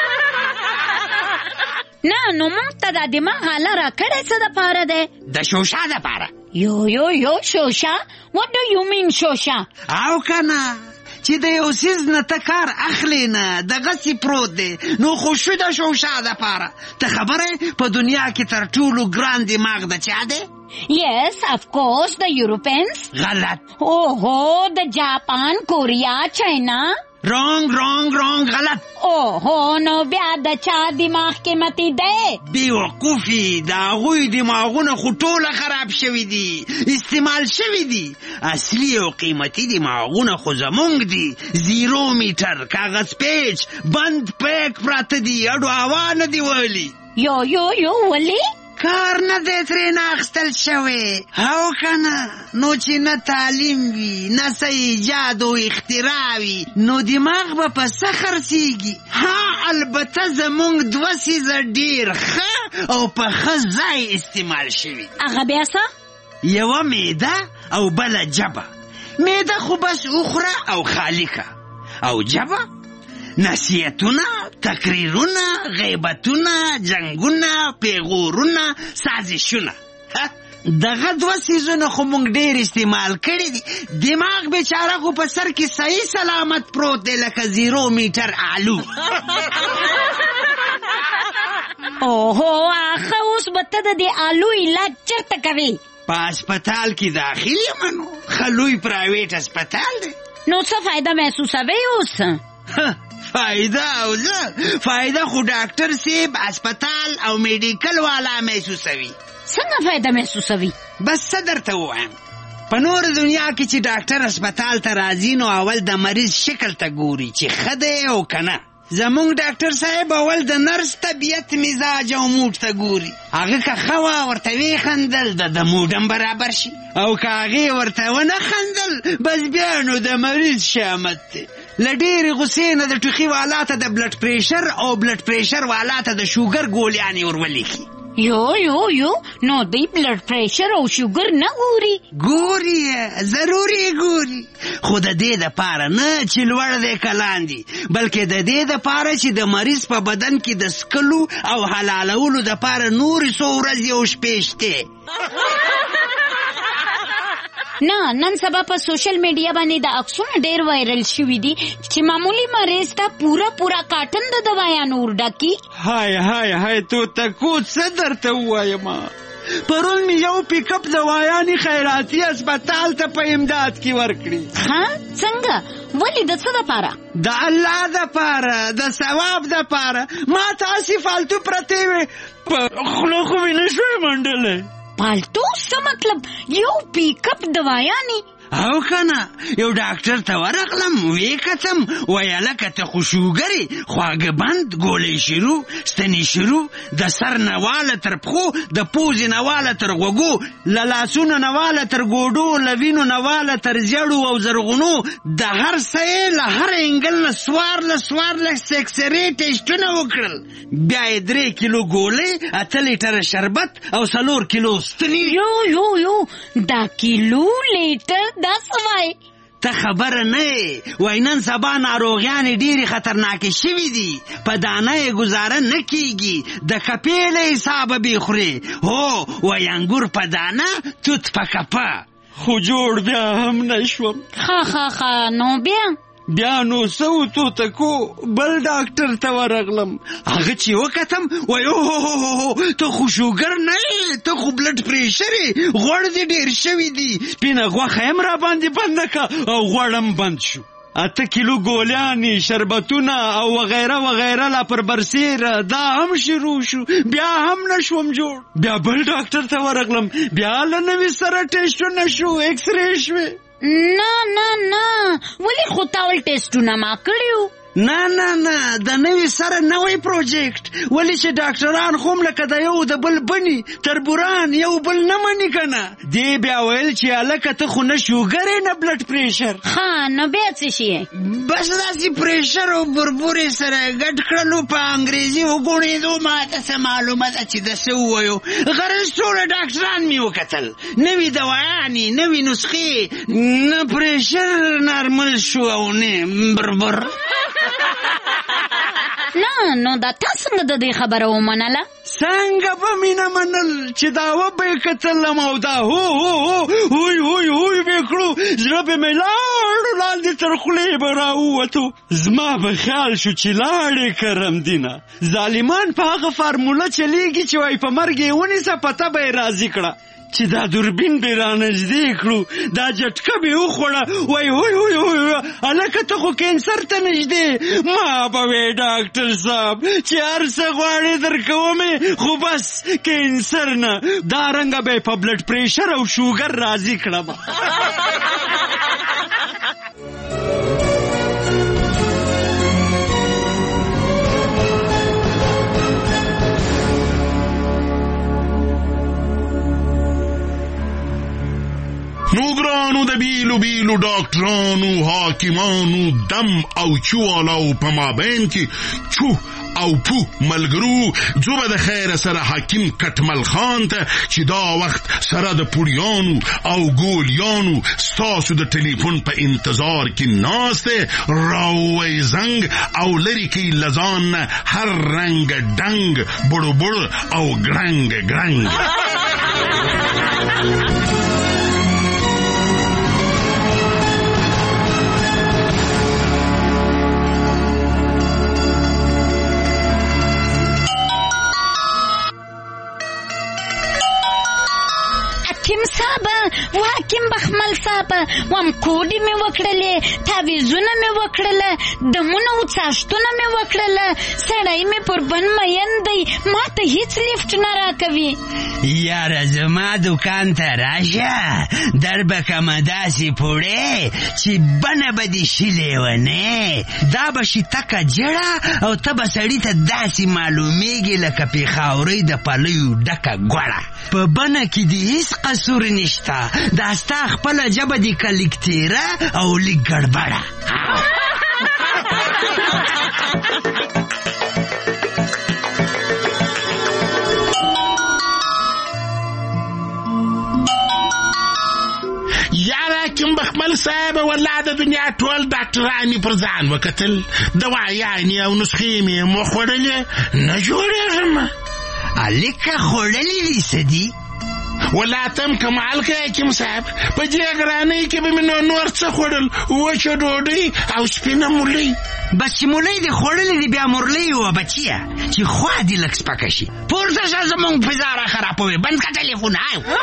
نه نو موږ ته دا دماغ حاله را کړی څه دپاره دی؟ د شوشا دپاره. یو یو یو شوشا؟ what do you mean شوشا؟ او کنه چې د یو څیز نه ته کار اخلې نه دغسې پروت دی نو خو شو د شوشا دپاره. ته خبره په دنیا کې تر ټولو ګران دماغ د چا دی؟ Yes, of course, the Europeans. غلط. اوهو د جاپان کوریا چاینا. رونگ رونگ رونگ غلط. اوهو نو بیا د چا دماغ قیمتي دی؟ بیوقوفي د هغوی دماغونه خو ټوله خراب شوي دي استعمال شوي دي. اصلي او قیمتي دماغونه خو زمونږ دي. زیرو میټر کاغذ پیچ بند پیک پراته دي اډو هوا نه دي وهلي. یو یو یو ولی؟ کار نه دی ترې نه اخیستل شوی. او کنه نو چې نه تعلیم وي نه څه ایجاد او اختراع وي نو دماغ به په څه خرڅېږي؟ ها البته زمونږ دوه څیزه ډېر ښه او په ښه ځای استعمال شوي دي. هغه بیا څه؟ یوه معده او بله جبه. معده خو بس اخره او خالی که او جبه نصیحتونه تقریرونه غیبتونه جنگونه پیغورونه سازشونه. دغه دوه څیزونه خو موږ ډېر استعمال کړي دي. دماغ بیچاره خو په سر کې صحیح سلامت پروت دی لکه زیرو میټر آلو. اوهو آخه اوس به ته د دې آلو علاج چېرته کوې؟ په هسپتال کې داخل یم نو ښه لوی پرایویټ هسپتال دی. نو څه فایده محسوسوې اوس؟ فایده او زه فایده خو ډاکټر صاحب هسپتال او میډیکل والا محسوسوي. څنګه فایده محسوسوي؟ بس څه درته ووایم په نور دنیا کې چې ډاکټر هسپتال ته راځي نو اول د مریض شکل ته ګوري چې ښه دی او که نه. زمونږ ډاکټر صاحب اول د نرس طبیعت مزاج او موډ ته ګوري. هغه که ښه وه ورته ویې خندل د د موډ هم برابر شي او که هغې ورته ونه خندل بس بیا نو د مریض شامت دی. له ډېرې غوسې نه د ټوخي والا ته د بلډ پریشر او بلډ پریشر والا ته د شوګر ګولیانې ور ولیکي. یو یو یو نو دوی بلډ پریشر او شوګر نه ګوري؟ ګوري ضروري ګوري خو د دې دپاره نه چې لوړ دی که لاندې بلکې د دې دپاره چې د مریض په بدن کې د سکلو او حلالولو دپاره نورې څو ورځې او شپې شته. نه نن سبا په سوشل میډیا باندې د عکسونه ډېر وایرل شوي دي چې معمولی مریض ته پوره پوره کاټن د دوايانو ورډکي. های های های تو تکو څه درته ووایم؟ پرون مې یو پیک اپ دوايانې خیراتي هسپتال ته په امداد کې ورکړي. ها څنګه؟ ولې د څه دپاره؟ د الله دپاره د ثواب دپاره. ما تاسې فالتو پرتې وې په خوله خو مې نه شوی منډلی. پالتو څه مطلب؟ یو پیک اپ دوايانې؟ او کنه یو ډاکټر ته ورغلم وی کتم ویله که ته خو شوګرې خواږه بند ګولۍ شروع ستنې شروع د سر نواله تر پښو د پوزې نواله تر غوږو له لاسونو نواله تر ګوډو له وینو نواله تر زیړو او زرغونو د هر څه یې له هر انګل نه څوارلس څوارلس اکسرې ټېسټونه وکړل. بیا یې درې کیلو ګولۍ اته لیټره شربت او څلور کیلو ستنې. یو یو یو دا کیلو لیټر دا سوای؟ ته خبره نه وای نن سبا ناروغیانې ډېرې خطرناکې شوي دي په دانه یې ګزاره نه کیږي د کپې له حسابه بې خورې. هو وای انګور په دانه توت په کپه. خو جوړ بیا هم نه شوم. ښه ښه ښه نو بیا بیا نو څه وتو تکو بل ډاکټر ته ورغلم. هغه چې وکتم وای اوهو ته خو شوګر نه یې ته خو بلډ پریشر یې غوړ دې ډېر شوي دي. سپینه غوښه هم را باندې بنده که او غوړ هم بند شو. اته کیلو ګولیانې شربتونه او وغیره وغیره لا پر برسیره دا هم شروع شو. بیا هم نشوم جوړ. بیا بل ډاکټر ته ورغلم. بیا له نوي سره ټیسټونه شو، ایکس رې شوې. نه نه نه ولې خو تا ول ټیسټونه ما کړیو؟ نه نه نه د نوي سره نوی پروجیکټ. ولې چې ډاکټران خو هم لکه د یو د بل بني تربوران یو بل نه مني که نه. دې بیا ویل چې هلکه ته خو نه شوګر یې نه بلډ پریشر. ها نو بیا څه شي؟ بس داسې پریشر او بربور یې سره ګډ کړلو په انګریزي وګوڼېدو. ما ته څه معلومه ده چې د څه ووایو. غرض ټوله ډاکټران مې وکتل، نوي دوايانې، نوي نسخې، نه پریشر نارمل شو او نه بربر. نه نو دا تا څنګه د دې خبره ومنله؟ څنګه به مې نه منل چې داوه به یې کتلم او دا هو هو هو هوی هوی هوی به یې کړو. زړه به مې لاړو لاندې تر خولې به راووتو. زما به خیال شو چې لاړې کرم دینه. ظالمان په هغه فارموله چلیږي چې وایي په مرګ یې ونیسه پته به یې راضي کړه. چې دا دوربین به رانږدې کړو، دا جټکه به یې وخوړه. وایي هوی هوی هوی هلکه ته خو کینسر ته نږدې. ما به وې ډاکټر صاحب چې هر څه غواړې درکومې خو بس کینسر نه. دا رنګه به یې په بلډ پریشر او شوګر راضي کړم. نو ګرانو د بیلو بیلو ډاکټرانو حاکمانو دم او چو والاو په مابین کې چو او پو ملګرو زه به د خیره سره حکیم کټمل خان ته چې دا وخت سره د پوړیانو او ګولیانو ستاسو د ټلیفون په انتظار کې ناسته راوی زنګ او لري کې لزان هر رنگ ډنګ بړو بړو او ګرنګ ګرنګ. حکیم صاحب و حکیم بخمل صاحب وم کوډې مې وکړلې، تعویزونه مې وکړله، دمونه او څاښتونه مې وکړله. سړی مې پر بن مین دی، ما ته هیڅ لیفټ نه راکوي. یاره زما دکان ته راشه، در به کمه داسې پوړې چې بنه به دې شیلې ونه. دا به شي تکه جړه او ته به سړي ته داسې معلومیږي لکه پېښاورۍ د پلیو ډکه ګوړه. په بنه کې دې هیڅ قصور نشته، دا ستا خپله ژبه دې که لیک تېره او لیک ګړبړه. یاره حکیم بخمل صاحب والله د دنیا ټول ډاکټرانې پر ځان وکتل، دوايانې او نسخې مې وخوړلې، نه جوړېږم. هلکه خوړلې دي څه دي؟ والله تم کمال که حکیم صاحب په دې ګرانۍ کې به مې نور څه خوړل، وچه ډوډۍ او سپینه مولۍ. بس چې مولۍ دې خوړلې دي بیا مرلۍ وه بچیه چې خوا دې لږ سپکه شي. پورته شه زمونږ فضا را خرابوي. بند که ټلیفون.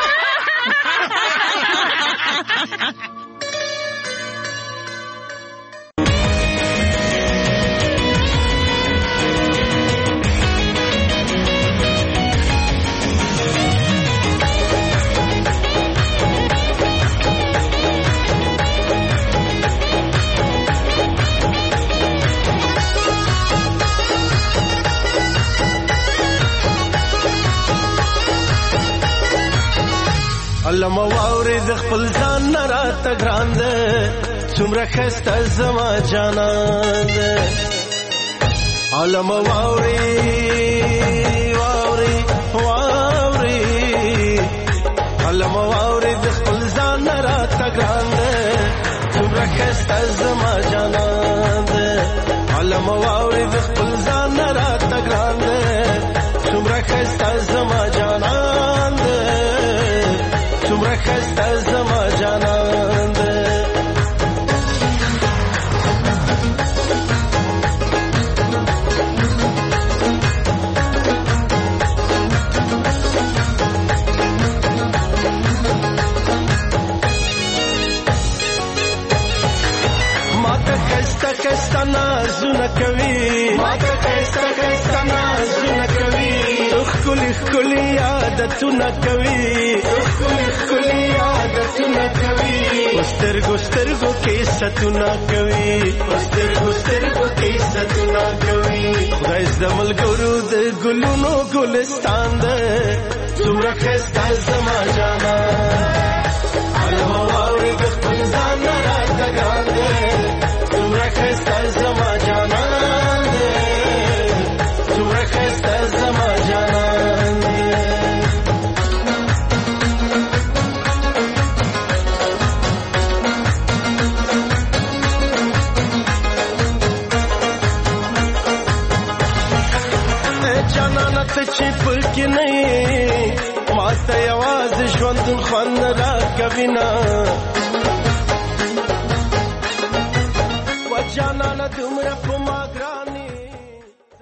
علم واورې د خپل ځان نه راته ګران ده، څومره ښایسته زما جانان ده. علم واورې واورې واورې علم واورې د خپل ځان نه راته ګران ده، څومره ښایسته زما جانان ده. علم واورې د خپل ځان نه راته ګران ده، څومره ښایسته زما جانان ده، څومره ښایسته زما جانان ده. ما ته عادتونه کوي خولي عادتونه کوي سترګو سترګو کې ستونه کوي سترګو سترګو کې ستونه کوي خدای زده ملګرو د ګلونو ګلستان ده څومره ښایسته زما جانا علم واوري د خپل ځان نه راته ګران ده څومره ښایسته زما جانا څومره ښایسته زما جانا چې پکې نه ماته یوازې ژوند خوند راکوي نه و جانانه دومره په ما